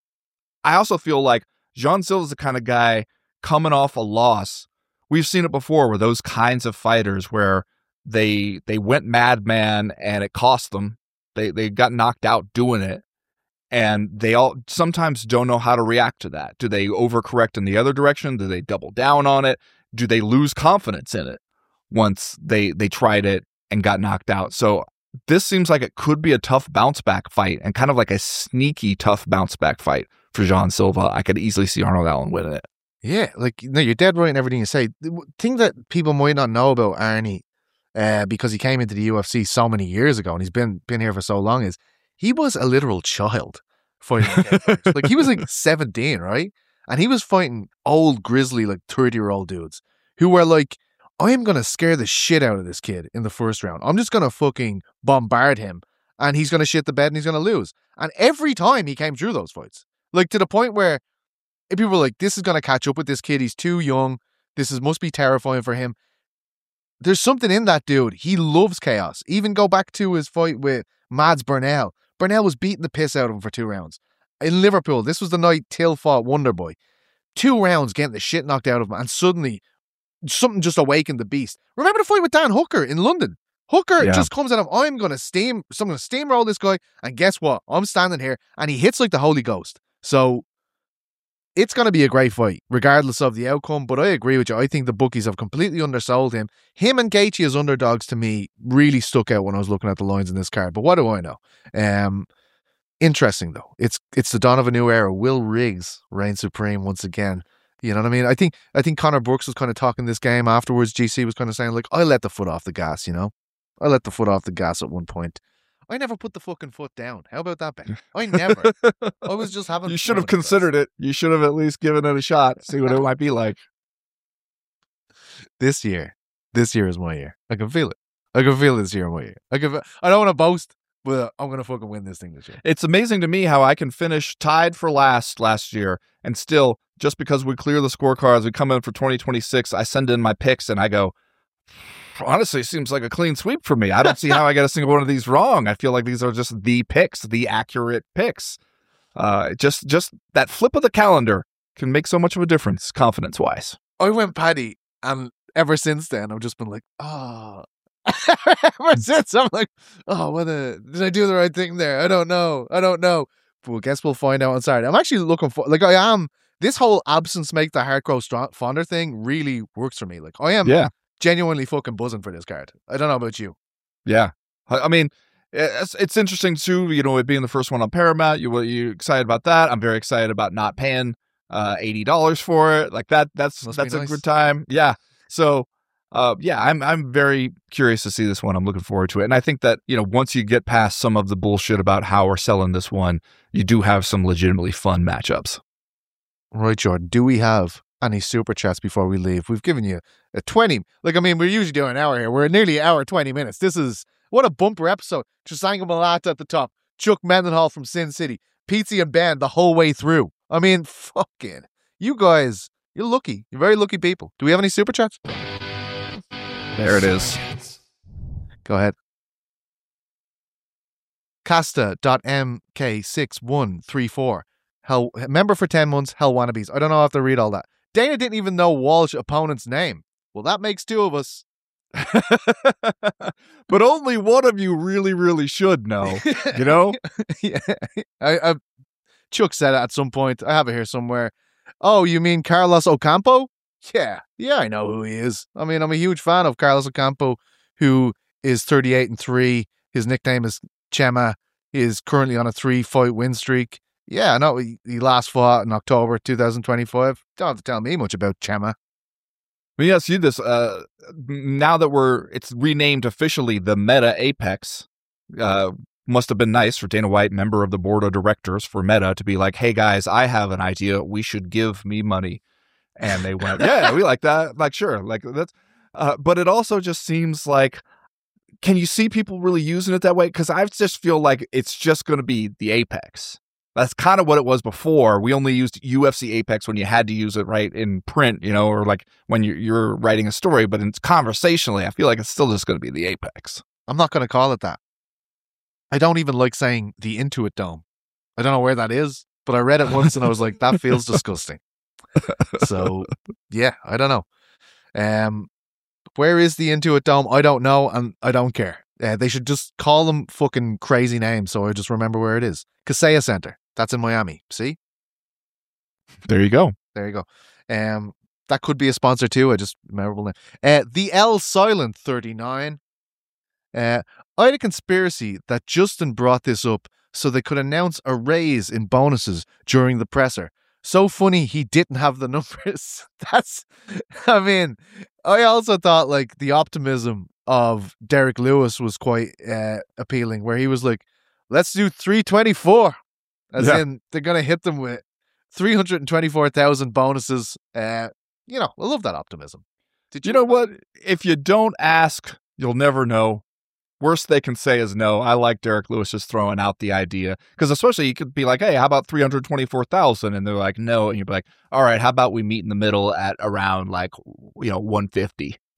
I also feel like Jean Silva's the kind of guy coming off a loss. We've seen it before with those kinds of fighters where they they went madman and it cost them. They they got knocked out doing it, and they all sometimes don't know how to react to that. Do they overcorrect in the other direction? Do they double down on it? Do they lose confidence in it once they they tried it and got knocked out? So this seems like it could be a tough bounce back fight and kind of like a sneaky tough bounce back fight for Jean Silva. I could easily see Arnold Allen winning it. Yeah, like, no, you're dead right in everything you say. The thing that people might not know about Arnie, uh, because he came into the U F C so many years ago and he's been been here for so long, is he was a literal child fighting. Like, he was like seventeen, right? And he was fighting old, grizzly, like thirty-year-old dudes who were like, I am going to scare the shit out of this kid in the first round. I'm just going to fucking bombard him and he's going to shit the bed and he's going to lose. And every time he came through those fights, like to the point where people were like, this is going to catch up with this kid. He's too young. This is must be terrifying for him. there's something in that dude. He loves chaos. Even go back to his fight with Mads Burnell. Burnell was beating the piss out of him for two rounds. In Liverpool, this was the night Till fought Wonderboy. Two rounds getting the shit knocked out of him, and suddenly something just awakened the beast. Remember the fight with Dan Hooker in London? Hooker Yeah. just comes out of, I'm going to steam, so I'm going to steamroll this guy, and guess what? I'm standing here, and he hits like the Holy Ghost. So it's going to be a great fight, regardless of the outcome, but I agree with you. I think the bookies have completely undersold him. Him and Gaethje as underdogs, to me, really stuck out when I was looking at the lines in this card, but what do I know? Um... Interesting though. It's it's the dawn of a new era. Will Riggs reign supreme once again. You know what I mean? I think I think Conor Brooks was kind of talking this game afterwards. G C was kind of saying like, I let the foot off the gas. You know, I let the foot off the gas at one point. I never put the fucking foot down. How about that, Ben? I never. I was just having. You should have considered it. You should have at least given it a shot. See what it might be like. This year, this year is my year. I can feel it. I can feel this year my year. I can. I don't want to boast. Well, I'm going to fucking win this thing this year. It's amazing to me how I can finish tied for last last year and still, just because we clear the scorecards, we come in for twenty twenty-six, I send in my picks and I go, honestly, it seems like a clean sweep for me. I don't see how I get a single one of these wrong. I feel like these are just the picks, the accurate picks. Uh, just, just that flip of the calendar can make so much of a difference confidence-wise. I went Paddy, and ever since then, I've just been like, oh... Ever since I'm like, oh, what a, did I do the right thing there? I don't know. I don't know. But I guess we'll find out on Saturday. I'm actually looking for, like, I am, this whole absence make the heart grow strong, fonder thing really works for me. Like, I am yeah. genuinely fucking buzzing for this card. I don't know about you. Yeah. I, I mean, it's, it's interesting too, you know, it being the first one on Paramount. You, you excited about that? I'm very excited about not paying uh, eighty dollars for it. Like that, that's, Must that's be a nice. good time. Yeah. So, Uh, yeah, I'm I'm very curious to see this one. I'm looking forward to it. And I think that, you know, once you get past some of the bullshit about how we're selling this one, you do have some legitimately fun matchups. Right, Jordan. Do we have any super chats before we leave? We've given you a twenty. Like, I mean, we're usually doing an hour here. We're nearly an hour, twenty minutes. This is, what a bumper episode. Trisangle Malata at the top. Chuck Mendenhall from Sin City. Pizzi and Ben the whole way through. I mean, fucking, you guys, you're lucky. You're very lucky people. Do we have any super chats? There it is. Go ahead. Casta dot M K six one three four. Hell, member for ten months, Hell Wannabes. I don't know if to read all that. Dana didn't even know Walsh opponent's name. Well, that makes two of us. But only one of you really, really should know, you know? Yeah. I, I, Chuck said it at some point. I have it here somewhere. Oh, you mean Carlos Ocampo? Yeah, yeah, I know who he is. I mean, I'm a huge fan of Carlos Ocampo, who is thirty-eight and three. His nickname is Chema. He is currently on a three-fight win streak. Yeah, I know he, he last fought in October twenty twenty-five. Don't have to tell me much about Chema. Let me ask you this. Uh, now that we're, it's renamed officially the Meta Apex, uh, must have been nice for Dana White, member of the board of directors for Meta, to be like, hey guys, I have an idea. We should give me money. And they went, yeah, we like that. Like, sure. Like that's, uh, but it also just seems like, can you see people really using it that way? Because I just feel like it's just going to be the Apex. That's kind of what it was before. We only used U F C Apex when you had to use it right in print, you know, or like when you're, you're writing a story. But it's conversationally, I feel like it's still just going to be the Apex. I'm not going to call it that. I don't even like saying the Intuit Dome. I don't know where that is, but I read it once and I was like, that feels disgusting. So, yeah, I don't know. Um, where is the Intuit Dome? I don't know, and I don't care. Uh, they should just call them fucking crazy names so I just remember where it is. Kaseya Center. That's in Miami. See? There you go. There you go. Um, that could be a sponsor too. I just memorable name. Uh, the L Silent thirty-nine. Uh, I had a conspiracy that Justin brought this up so they could announce a raise in bonuses during the presser. So funny he didn't have the numbers. That's, I mean, I also thought like the optimism of Derek Lewis was quite uh, appealing, where he was like, let's do three twenty-four. As Yeah. in, they're going to hit them with three hundred twenty-four thousand bonuses. Uh, you know, I love that optimism. Did you, you know what? If you don't ask, you'll never know. Worst they can say is no. I like Derek Lewis just throwing out the idea. Because especially you could be like, hey, how about three hundred twenty-four thousand? And they're like, no. And you'd be like, all right, how about we meet in the middle at around like, you know, one fifty?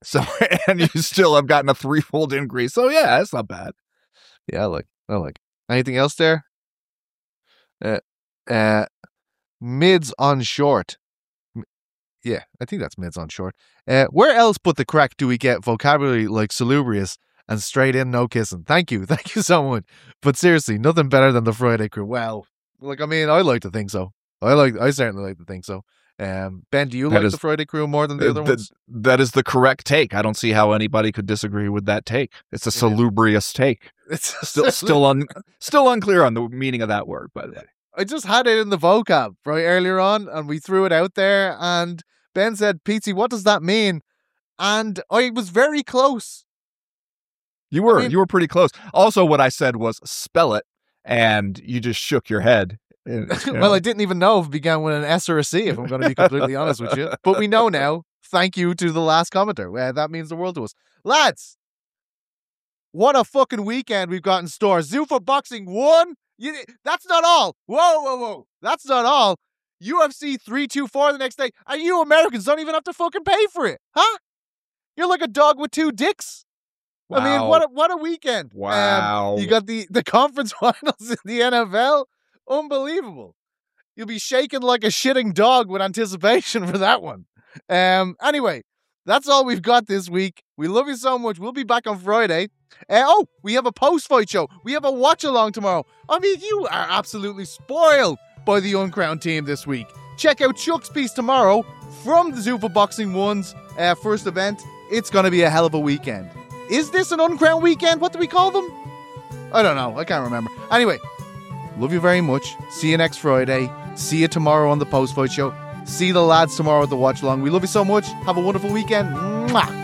So, and you still have gotten a threefold increase. So, yeah, that's not bad. Yeah, I like. I like. Anything else there? Uh, uh, mids on short. Yeah, I think that's mids on short. Uh, where else but the crack do we get vocabulary like salubrious and straight in, no kissing? Thank you. Thank you so much. But seriously, nothing better than the Friday crew. Well, like, I mean, I like to think so. I like. I certainly like to think so. Um, Ben, do you That like is- the Friday crew more than the other Th- ones? that is the correct take. I don't see how anybody could disagree with that take. It's a salubrious take. It's Still, still, un, still unclear on the meaning of that word, by the way. I just had it in the vocab right earlier on, and we threw it out there. And Ben said, "Pizzi, what does that mean?" And I was very close. You were, mean- you were pretty close. Also, what I said was spell it, and you just shook your head. You know. Well, I didn't even know if it began with an S or a C, if I'm going to be completely honest with you. But we know now. Thank you to the last commenter. Uh, that means the world to us. Lads, what a fucking weekend we've got in store. Zuffa Boxing one. You, that's not all. Whoa, whoa, whoa. That's not all. U F C three twenty-four the next day. And you Americans don't even have to fucking pay for it. Huh? You're like a dog with two dicks. I mean, Wow. what a, what a weekend. Um, Wow. you got the, the conference finals in the N F L. Unbelievable. You'll be shaking like a shitting dog with anticipation for that one. Um. Anyway, that's all we've got this week. We love you so much. We'll be back on Friday. Uh, oh, we have a post-fight show. We have a watch-along tomorrow. I mean, you are absolutely spoiled by the Uncrowned team this week. Check out Chuck's piece tomorrow from the Zuffa Boxing One's uh, first event. It's going to be a hell of a weekend. Is this an Uncrowned weekend? What do we call them? I don't know. I can't remember. Anyway, love you very much. See you next Friday. See you tomorrow on the post-fight show. See the lads tomorrow at the watch-along. We love you so much. Have a wonderful weekend. Mwah.